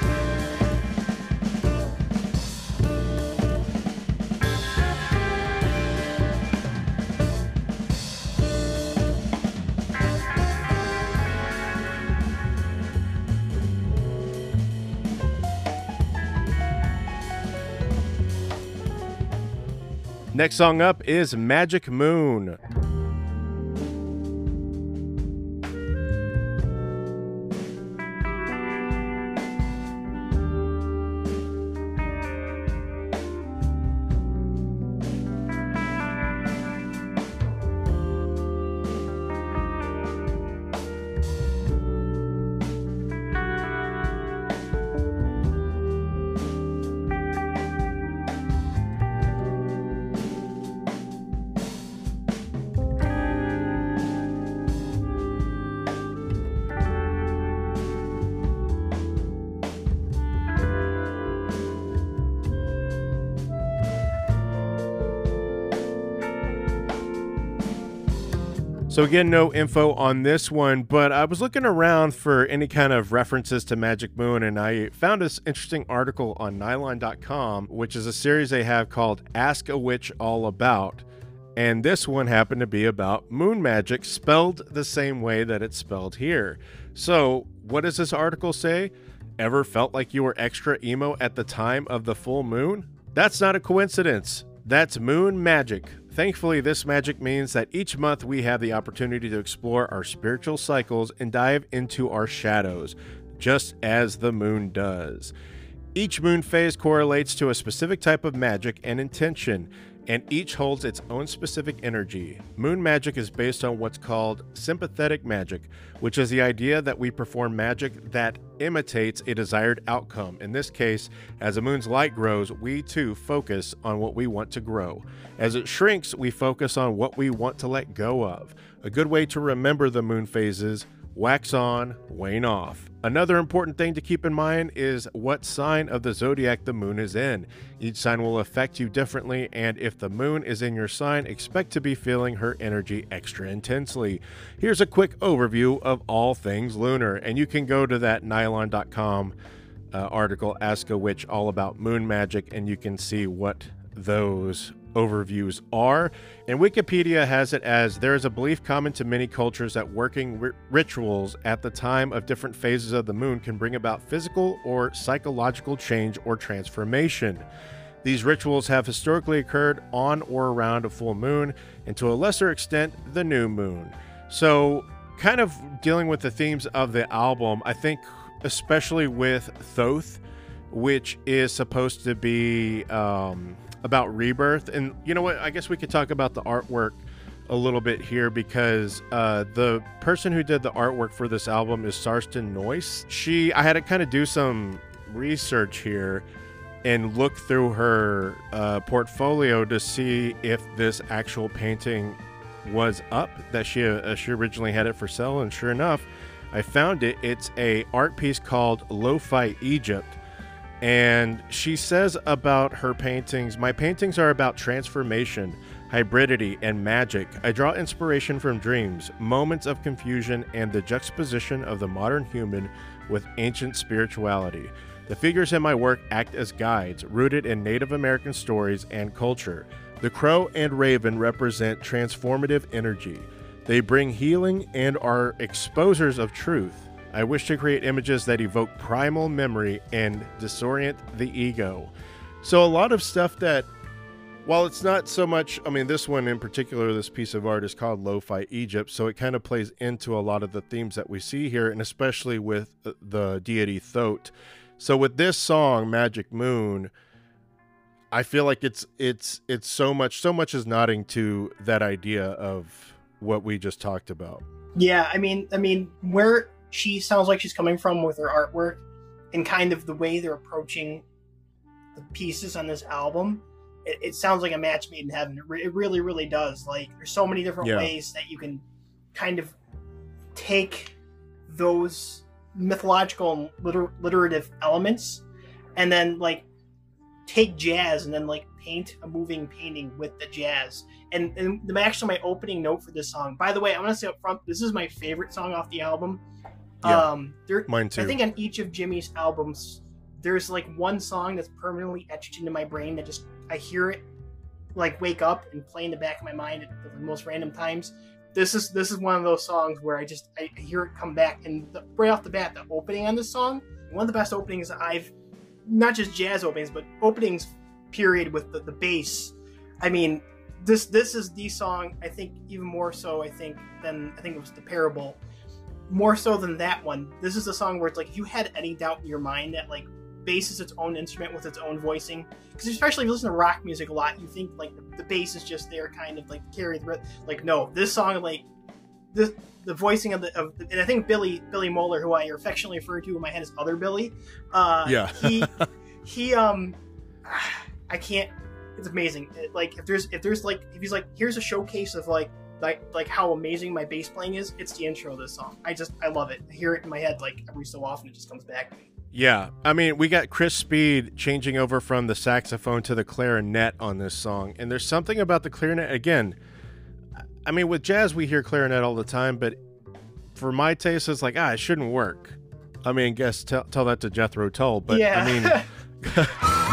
Next song up is Magic Moon. So again, no info on this one, but I was looking around for any kind of references to Magic Moon, and I found this interesting article on Nylon dot com, which is a series they have called Ask a Witch All About. And this one happened to be about moon magic, spelled the same way that it's spelled here. So what does this article say? Ever felt like you were extra emo at the time of the full moon? That's not a coincidence. That's moon magic. Thankfully, this magic means that each month we have the opportunity to explore our spiritual cycles and dive into our shadows, just as the moon does. Each moon phase correlates to a specific type of magic and intention, and each holds its own specific energy. Moon magic is based on what's called sympathetic magic, which is the idea that we perform magic that imitates a desired outcome. In this case, as the moon's light grows, we too focus on what we want to grow. As it shrinks, we focus on what we want to let go of. A good way to remember the moon phases: wax on, wane off. Another important thing to keep in mind is what sign of the zodiac the moon is in. Each sign will affect you differently, and if the moon is in your sign, expect to be feeling her energy extra intensely. Here's a quick overview of all things lunar, and you can go to that Nylon dot com uh, article, Ask a Witch All About Moon Magic, and you can see what those overviews are. And Wikipedia has it as: there is a belief common to many cultures that working ri- rituals at the time of different phases of the moon can bring about physical or psychological change or transformation. These rituals have historically occurred on or around a full moon, and to a lesser extent, the new moon. So, kind of dealing with the themes of the album, I think especially with Thoth, which is supposed to be um, about rebirth. And you know what? I guess we could talk about the artwork a little bit here because uh, the person who did the artwork for this album is Sarsten Noyce. She, I had to kind of do some research here and look through her uh, portfolio to see if this actual painting was up, that she uh, she originally had it for sale, and sure enough, I found it. It's a art piece called Lo-Fi Egypt. And she says about her paintings, my paintings are about transformation, hybridity, and magic. I draw inspiration from dreams, moments of confusion, and the juxtaposition of the modern human with ancient spirituality. The figures in my work act as guides, rooted in Native American stories and culture. The crow and raven represent transformative energy. They bring healing and are exposers of truth. I wish to create images that evoke primal memory and disorient the ego. So a lot of stuff that, while it's not so much, I mean, this one in particular, this piece of art is called Lo-Fi Egypt, so it kind of plays into a lot of the themes that we see here, and especially with the deity Thoth. So with this song, Magic Moon, I feel like it's it's it's so much, so much is nodding to that idea of what we just talked about. Yeah, I mean, I mean, where she sounds like she's coming from with her artwork and kind of the way they're approaching the pieces on this album, it, it sounds like a match made in heaven. It, re- it really, really does. Like, there's so many different yeah. ways that you can kind of take those mythological and liter- literative elements and then, like, take jazz and then, like, paint a moving painting with the jazz. And, and the, actually, my opening note for this song, by the way, I'm going to say up front, this is my favorite song off the album. Yeah, um, there, mine too. I think on each of Jimmy's albums, there's like one song that's permanently etched into my brain that just, I hear it, like wake up and play in the back of my mind at the most random times. This is this is one of those songs where I just, I hear it come back. And the, right off the bat, the opening on this song, one of the best openings I've, not just jazz openings, but openings period with the, the bass. I mean, this this is the song, I think, even more so, I think, than, I think it was The Parable. More so than that one. This is a song where it's like, if you had any doubt in your mind that like bass is its own instrument with its own voicing, because especially if you listen to rock music a lot, you think like the, the bass is just there kind of like carry the rhythm. Like, no, this song, like this, the voicing of the, of the, and I think Billy Billy Moeller, who I affectionately refer to in my head as Other Billy, uh, yeah, he he um, I can't. It's amazing. It, like if there's if there's like if he's like, here's a showcase of like. Like, like how amazing my bass playing is, it's the intro of this song. I just, I love it. I hear it in my head like every so often, it just comes back to me. Yeah, I mean, we got Chris Speed changing over from the saxophone to the clarinet on this song, and there's something about the clarinet, again, I mean, with jazz, we hear clarinet all the time, but for my taste, it's like, ah, it shouldn't work. I mean, guess, tell, tell that to Jethro Tull, but yeah. I mean...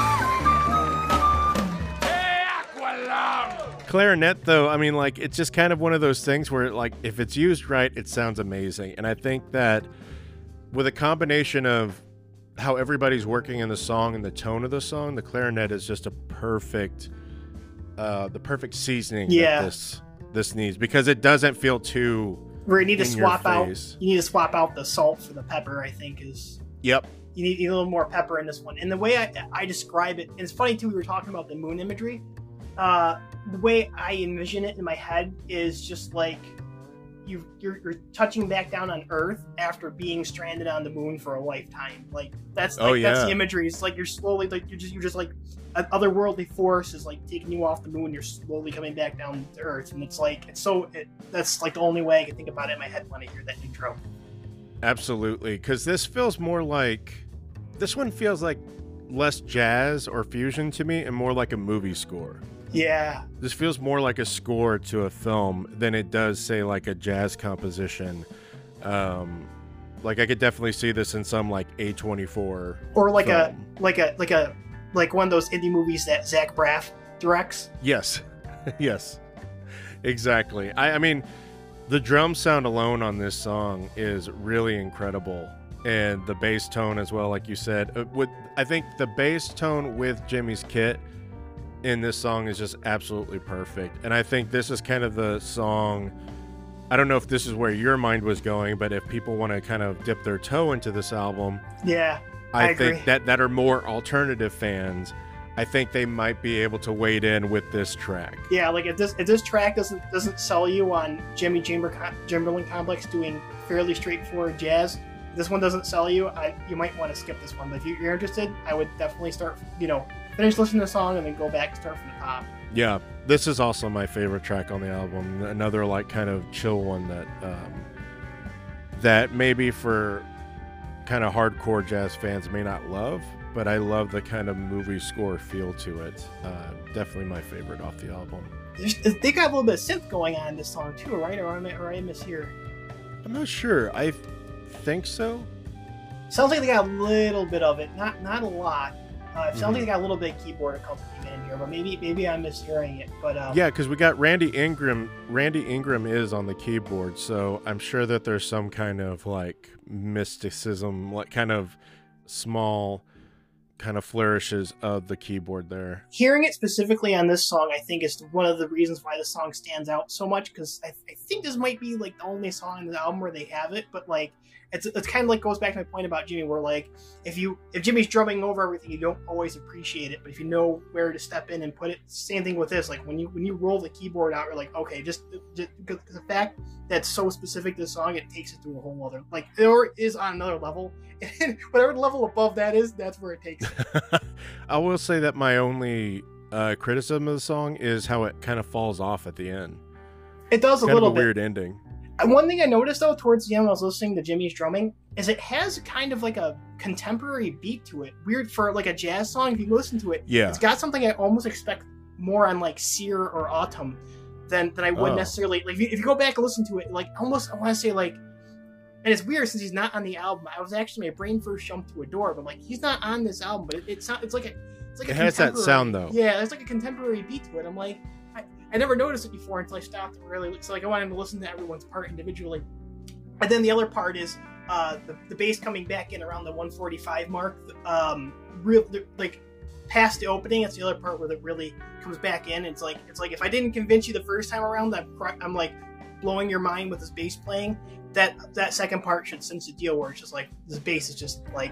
Clarinet, though, I mean, like, it's just kind of one of those things where, like, if it's used right, it sounds amazing. And I think that with a combination of how everybody's working in the song and the tone of the song, the clarinet is just a perfect, uh, the perfect seasoning yeah. that this this needs, because it doesn't feel too. Where you need to swap out, face. you need to swap out the salt for the pepper. I think is. Yep. You need, you need a little more pepper in this one, and the way I I describe it, and it's funny too. We were talking about the moon imagery. Uh, the way I envision it in my head is just like you you're, you're touching back down on Earth after being stranded on the moon for a lifetime. Like that's like, oh, yeah. that's the imagery. It's like you're slowly like you're just you're just like an otherworldly force is like taking you off the moon. You're slowly coming back down to Earth, and it's like it's so it, that's like the only way I can think about it in my head when I hear that intro. Absolutely, because this feels more like this one feels like less jazz or fusion to me, and more like a movie score. Yeah. This feels more like a score to a film than it does, say, like a jazz composition. Um, like I could definitely see this in some like A twenty-four or like film. a like a like a like one of those indie movies that Zach Braff directs. Yes, yes, exactly. I, I mean, the drum sound alone on this song is really incredible, and the bass tone as well, like you said. Uh, with I think the bass tone with Jimmy's kit in this song is just absolutely perfect. And I think this is kind of the song, I don't know if this is where your mind was going, but if people want to kind of dip their toe into this album, yeah, I, I think agree. that that are more alternative fans, I think they might be able to wade in with this track. Yeah, like if this if this track doesn't doesn't sell you on Jimmy Chamber Chamberlain Complex doing fairly straightforward jazz, if this one doesn't sell you, I you might want to skip this one. But if you're interested, I would definitely start. You know, finish listening to the song and then go back and start from the top. Yeah, this is also my favorite track on the album. Another like kind of chill one that um, that maybe for kind of hardcore jazz fans may not love, but I love the kind of movie score feel to it. Uh, definitely my favorite off the album. There's, they got a little bit of synth going on in this song too, right? Or am I, or I mishear? I'm not sure. I think so. Sounds like they got a little bit of it, not not a lot. Uh, it sounds Mhm. like they got a little bit of keyboard accompaniment in here, but maybe maybe I'm mishearing it. But um, Yeah, because we got Randy Ingram. Randy Ingram is on the keyboard, so I'm sure that there's some kind of like mysticism, like kind of small kind of flourishes of the keyboard there. hearing it specifically on this song, I think is one of the reasons why the song stands out so much. Because I, I think this might be like the only song in the album where they have it, but like it's it's kind of like goes back to my point about Jimmy, where like if you if Jimmy's drumming over everything, you don't always appreciate it, but if you know where to step in and put it, same thing with this. Like when you when you roll the keyboard out, you're like, okay, just, just because the fact that's so specific to the song, it takes it to a whole other like or is on another level, and whatever level above that is, that's where it takes it. I will say that my only uh, criticism of the song is how it kind of falls off at the end. It does a Kind of little a bit. weird ending. And one thing I noticed though towards the end when I was listening to Jimmy's drumming is it has kind of like a contemporary beat to it. Weird for like a jazz song. If you listen to it, Yeah. it's got something I almost expect more on like Sear or Autumn than than I would Oh. necessarily like. If you, if you go back and listen to it, like almost I want to say like, and it's weird since he's not on the album. I was actually my brain first jumped to a door, but like he's not on this album. But it, it's not. It's like a. It's like It a has that contemporary- sound, though. Yeah, there's like a contemporary beat to it. I'm like. I never noticed it before until I stopped and really so like I wanted to listen to everyone's part individually. And then the other part is uh, the, the bass coming back in around the one forty-five mark. Um, real like past the opening, it's the other part where it really comes back in. It's like it's like if I didn't convince you the first time around, that I'm, I'm like blowing your mind with this bass playing. That that second part should cinch the deal where it's just like this bass is just like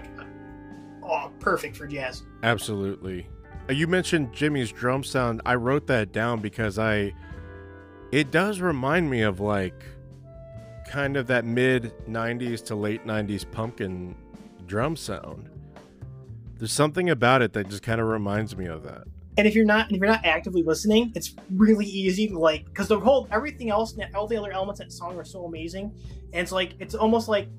oh perfect for jazz. Absolutely. Uh, You mentioned Jimmy's drum sound. I wrote that down because I, it does remind me of like kind of that mid nineties to late nineties pumpkin drum sound. There's something about it that just kind of reminds me of that. And if you're not, if you're not actively listening, it's really easy to like, because the whole everything else, all the other elements in that song are so amazing, and it's like it's almost like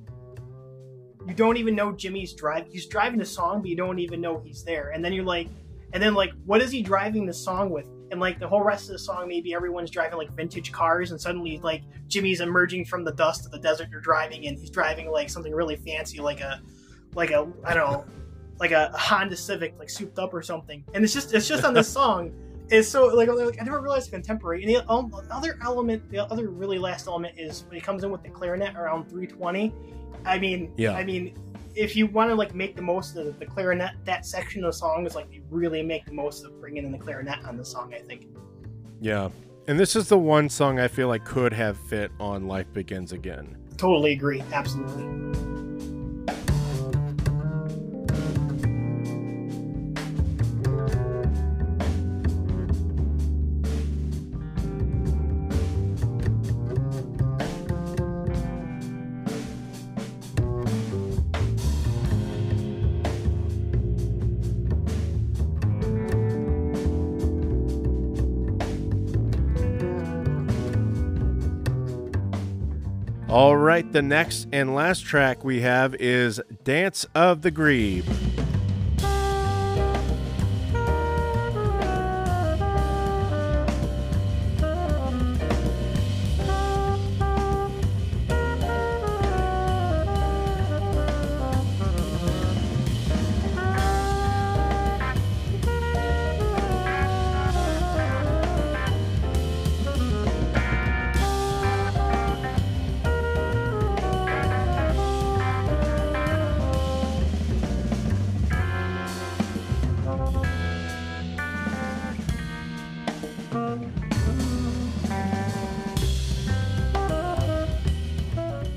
you don't even know Jimmy's driving. He's driving the song, but you don't even know he's there. And then you're like, and then like, what is he driving the song with? And like the whole rest of the song, maybe everyone's driving like vintage cars, and suddenly like Jimmy's emerging from the dust of the desert they're driving, and he's driving like something really fancy, like a, like a I don't know. like a Honda Civic, like souped up or something, and it's just it's just on this song. It's so like, like I never realized contemporary. And the um, other element, the other really last element is when he comes in with the clarinet around three twenty. I mean, Yeah. I mean, if you want to like make the most of the, the clarinet, that section of the song is like you really make the most of bringing in the clarinet on the song. I think. Yeah. And this is the one song I feel like could have fit on Life Begins Again. Totally agree. Absolutely. All right, the next and last track we have is Dance of the Grebe.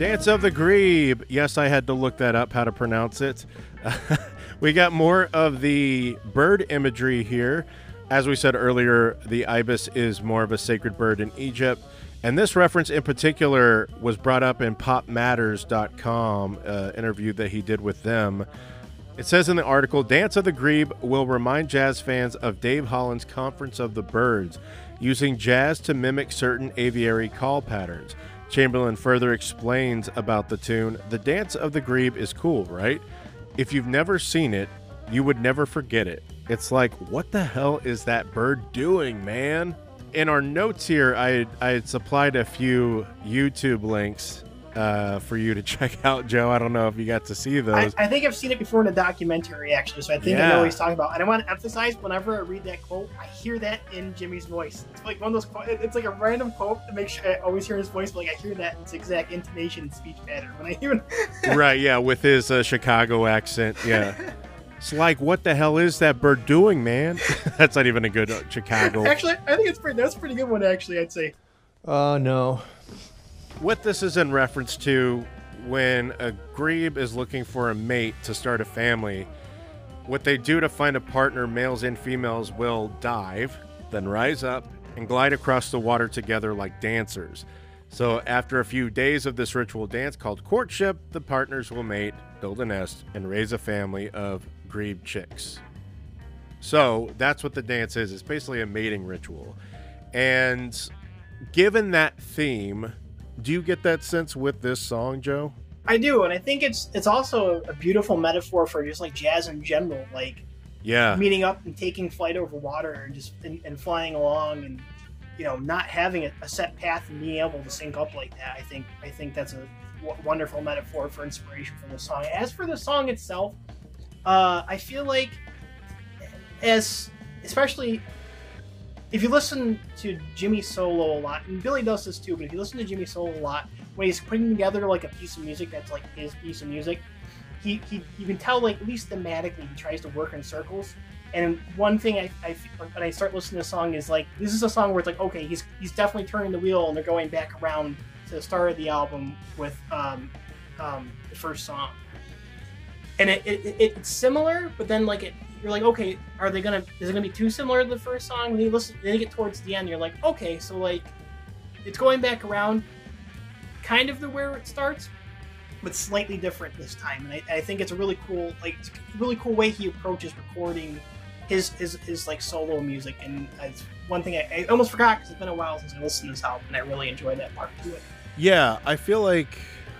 Dance of the Grebe. Yes, I had to look that up, how to pronounce it. We got more of the bird imagery here. As we said earlier, the ibis is more of a sacred bird in Egypt. And this reference in particular was brought up in pop matters dot com uh, interview that he did with them. It says in the article, Dance of the Grebe will remind jazz fans of Dave Holland's Conference of the Birds, using jazz to mimic certain aviary call patterns. Chamberlain further explains about the tune. The Dance of the Grebe is cool, right? If you've never seen it, you would never forget it. It's like, what the hell is that bird doing, man? In our notes here, I, I had supplied a few YouTube links uh, for you to check out, Joe. I don't know if you got to see those. I, I think I've seen it before in a documentary, actually, so I think I Yeah. know what he's talking about. And I want to emphasize, whenever I read that quote, I hear that in Jimmy's voice. It's like one of those quotes, it's like a random quote to make sure I always hear his voice, but like I hear that in its exact intonation and speech pattern. When I even Right, yeah, with his uh, Chicago accent, yeah. It's like, what the hell is that bird doing, man? That's not even a good uh, Chicago. Actually, I think it's pretty, that's a pretty good one, actually, I'd say. Oh, no. What this is in reference to, when a grebe is looking for a mate to start a family, what they do to find a partner, males and females will dive, then rise up and glide across the water together like dancers. So after a few days of this ritual dance called courtship, the partners will mate, build a nest, and raise a family of grebe chicks. So that's what the dance is. It's basically a mating ritual. And given that theme, do you get that sense with this song, Joe? I do, and I think it's it's also a beautiful metaphor for just like jazz in general, like Yeah. meeting up and taking flight over water and just and, and flying along, and you know, not having a, a set path and being able to sync up like that. I think I think that's a w- wonderful metaphor for inspiration for the song. As for the song itself, uh, I feel like, as especially if you listen to Jimmy solo a lot, and Billy does this too, but if you listen to Jimmy solo a lot, when he's putting together like a piece of music that's like his piece of music, he, he you can tell, like, at least thematically he tries to work in circles. And one thing I, I when I start listening to the song is like, this is a song where it's like, okay, he's he's definitely turning the wheel, and they're going back around to the start of the album with um, um, the first song. And it, it, it it's similar, but then like it, you're like, okay, are they gonna? Is it gonna be too similar to the first song? When you listen, then you get towards the end, you're like, okay, so like, it's going back around, kind of the where it starts, but slightly different this time. And I, I think it's a really cool, like, it's a really cool way he approaches recording his his, his like solo music. And it's one thing I, I almost forgot because it's been a while since I listened to this album, and I really enjoyed that part to it. Yeah, I feel like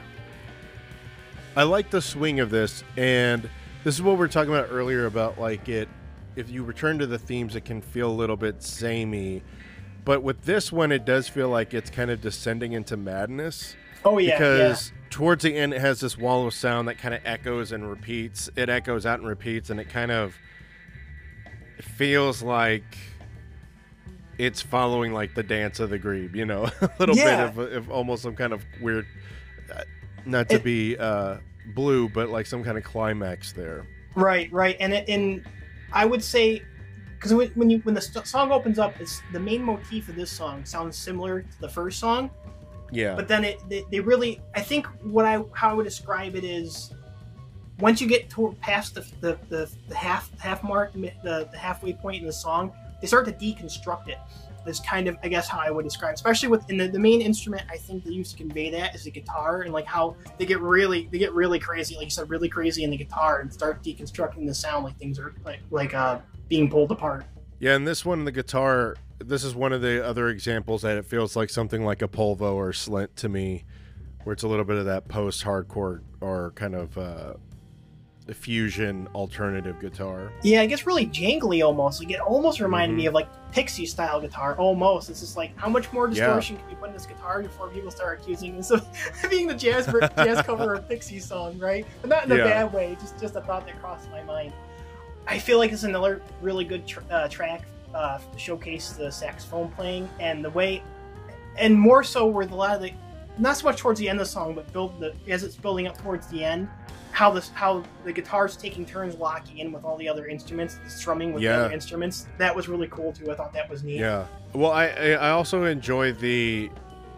I like the swing of this, and this is what we were talking about earlier about, like, it, if you return to the themes, it can feel a little bit samey. But with this one, it does feel like it's kind of descending into madness. Oh yeah, because yeah. towards the end, it has this wall of sound that kind of echoes and repeats. It echoes out and repeats, and it kind of feels like it's following like the Dance of the Grebe, you know, a little Yeah. bit of, of almost some kind of weird, uh, not to It- be uh, blue, but like some kind of climax there. Right, right, and it, and I would say, because when you when the st- song opens up, it's the main motif of this song sounds similar to the first song, Yeah. but then it they, they really, I think what I how I would describe it is, once you get to, past the the, the the half half mark, the, the halfway point in the song, they start to deconstruct it. Is kind of, I guess, how I would describe it. Especially with in the, the main instrument, I think they used to convey that is the guitar, and like how they get really they get really crazy, like you said, really crazy in the guitar, and start deconstructing the sound like things are like like uh being pulled apart. Yeah, and this one, the guitar, this is one of the other examples that it feels like something like a Polvo or Slint to me, where it's a little bit of that post-hardcore or kind of uh, fusion alternative guitar. Yeah, it gets really jangly almost. Like it almost reminded Mhm. me of like Pixie style guitar almost. It's just like, how much more distortion can you put in this guitar before people start accusing this of being the jazz ver- jazz cover of Pixie song, right? But not in a Yeah. bad way. Just just a thought that crossed my mind. I feel like it's another really good tr- uh, track uh, to showcase the saxophone playing and the way, and more so where the, a lot of the, not so much towards the end of the song, but build the as it's building up towards the end. How this, how the guitar's taking turns locking in with all the other instruments, strumming with Yeah. the other instruments. That was really cool too. I thought that was neat. Yeah. Well, I I I also enjoy the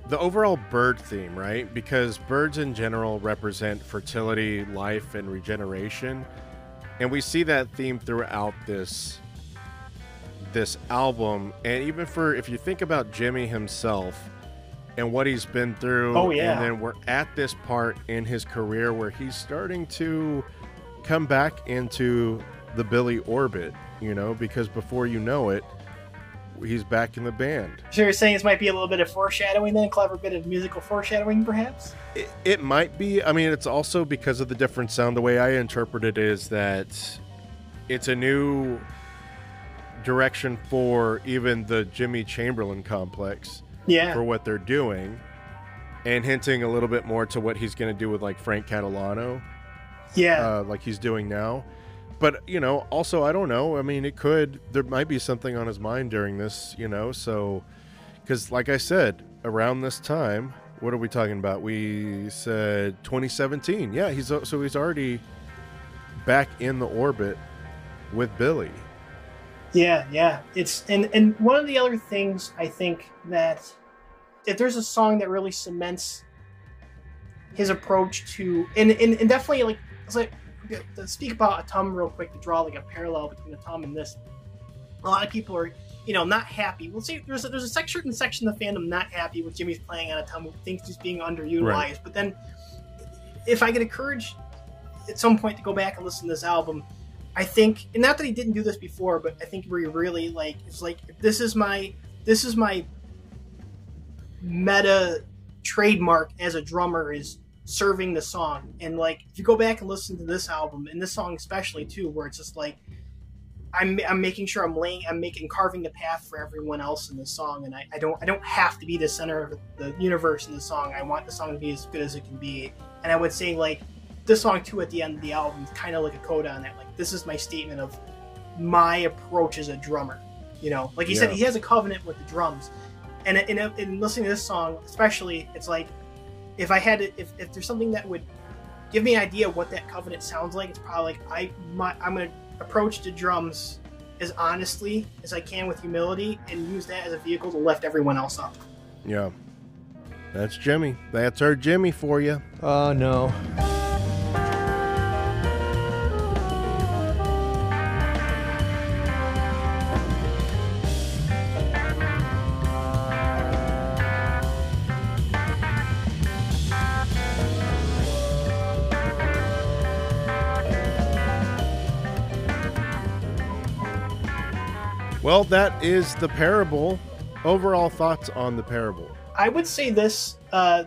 the overall bird theme, right? Because birds in general represent fertility, life, and regeneration. And we see that theme throughout this this album. And even for, if you think about Jimmy himself and what he's been through, Oh, yeah. and then we're at this part in his career where he's starting to come back into the Billy orbit, you know, because before you know it, he's back in the band. So you're saying this might be a little bit of foreshadowing then? A clever bit of musical foreshadowing, perhaps? It, it might be. I mean, it's also because of the different sound. The way I interpret it is that it's a new direction for even the Jimmy Chamberlin complex Yeah. for what they're doing, and hinting a little bit more to what he's going to do with like Frank Catalano, Yeah. uh, like he's doing now. But, you know, also, I don't know. I mean, it could, there might be something on his mind during this, you know, so, because like I said, around this time, what are we talking about? We said twenty seventeen. Yeah, he's, so he's already back in the orbit with Billy. Yeah, yeah. It's and and one of the other things I think that if there's a song that really cements his approach to and and, and definitely like it's like to speak about Atum real quick to draw like a parallel between Atum and this. A lot of people are, you know, not happy. We'll see. There's a, there's a sec- certain section of the fandom not happy with Jimmy's playing on Atum, who thinks he's being underutilized. Right. But then, if I get encouraged at some point to go back and listen to this album, I think, and not that he didn't do this before, but I think where he really like it's like this is my this is my meta trademark as a drummer is serving the song. And like if you go back and listen to this album and this song especially too, where it's just like I'm I'm making sure I'm laying I'm making carving the path for everyone else in the song, and I, I don't I don't have to be the center of the universe in the song. I want the song to be as good as it can be. And I would say like this song too at the end of the album is kind of like a coda on that. Like this is my statement of my approach as a drummer. You know, like he Yeah. said, he has a covenant with the drums. And in, in listening to this song, especially, it's like if I had to, if, if there's something that would give me an idea of what that covenant sounds like, it's probably like I my, I'm gonna approach the drums as honestly as I can with humility and use that as a vehicle to lift everyone else up. Yeah. That's Jimmy. That's our Jimmy for you. Oh, no. Well, that is The Parable. Overall thoughts on The Parable? I would say this, uh,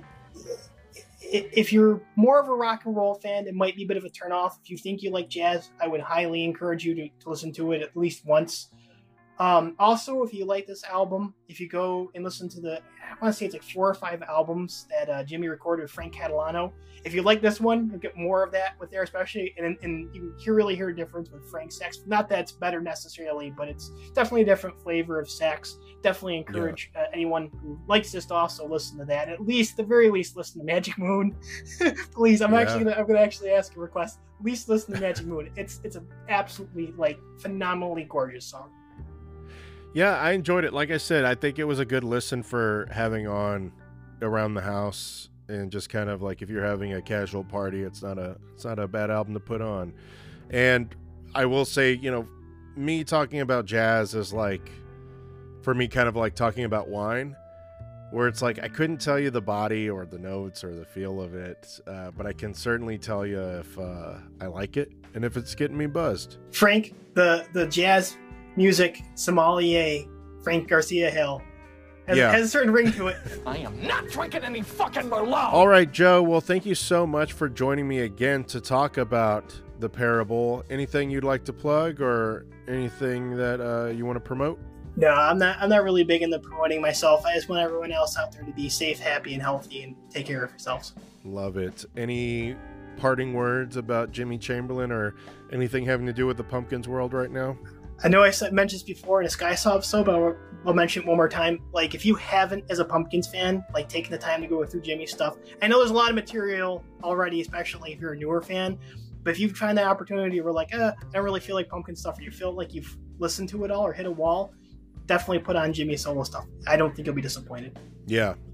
i- if you're more of a rock and roll fan, it might be a bit of a turnoff. If you think you like jazz, I would highly encourage you to, to listen to it at least once. Um, also, if you like this album, if you go and listen to the, I want to say it's like four or five albums that uh, Jimmy recorded with Frank Catalano. If you like this one, you'll get more of that with there, especially, and, and you can really hear a difference with Frank's sax. Not that it's better necessarily, but it's definitely a different flavor of sax. Definitely encourage uh, anyone who likes this to also listen to that. At least, the very least, listen to Magic Moon. Please, I'm Yeah. actually gonna, I'm gonna actually ask a request. At least listen to Magic Moon. It's it's an absolutely like phenomenally gorgeous song. Yeah, I enjoyed it. Like I said, I think it was a good listen for having on around the house, and just kind of like if you're having a casual party, it's not a it's not a bad album to put on. And I will say, you know, me talking about jazz is like, for me, kind of like talking about wine, where it's like I couldn't tell you the body or the notes or the feel of it, uh, but I can certainly tell you if uh, I like it and if it's getting me buzzed. Frank, the the jazz music sommelier, Frank Garcia Hill, has, Yeah. has a certain ring to it. I am not drinking any fucking Merlot. All right, Joe. Well, thank you so much for joining me again to talk about The Parable. Anything you'd like to plug or anything that uh, you want to promote? No, I'm not. I'm not really big into promoting myself. I just want everyone else out there to be safe, happy, and healthy, and take care of yourselves. Love it. Any parting words about Jimmy Chamberlin or anything having to do with the Pumpkins world right now? I know I said, mentioned this before in a Sky Saw episode, but I'll, I'll mention it one more time. Like, if you haven't, as a Pumpkins fan, like taking the time to go through Jimmy's stuff, I know there's a lot of material already, especially if you're a newer fan. But if you find that opportunity, where like, uh, I don't really feel like Pumpkin stuff, or you feel like you've listened to it all or hit a wall, definitely put on Jimmy's solo stuff. I don't think you'll be disappointed. Yeah,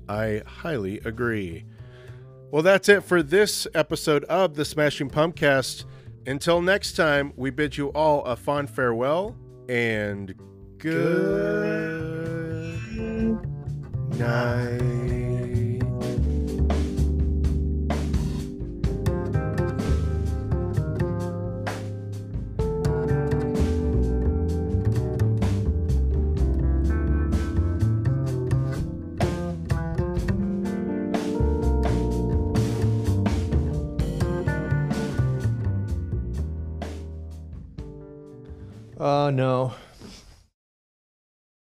I highly agree. Well, that's it for this episode of the Smashing Pumpcast. Until next time, we bid you all a fond farewell and good night. Oh, no.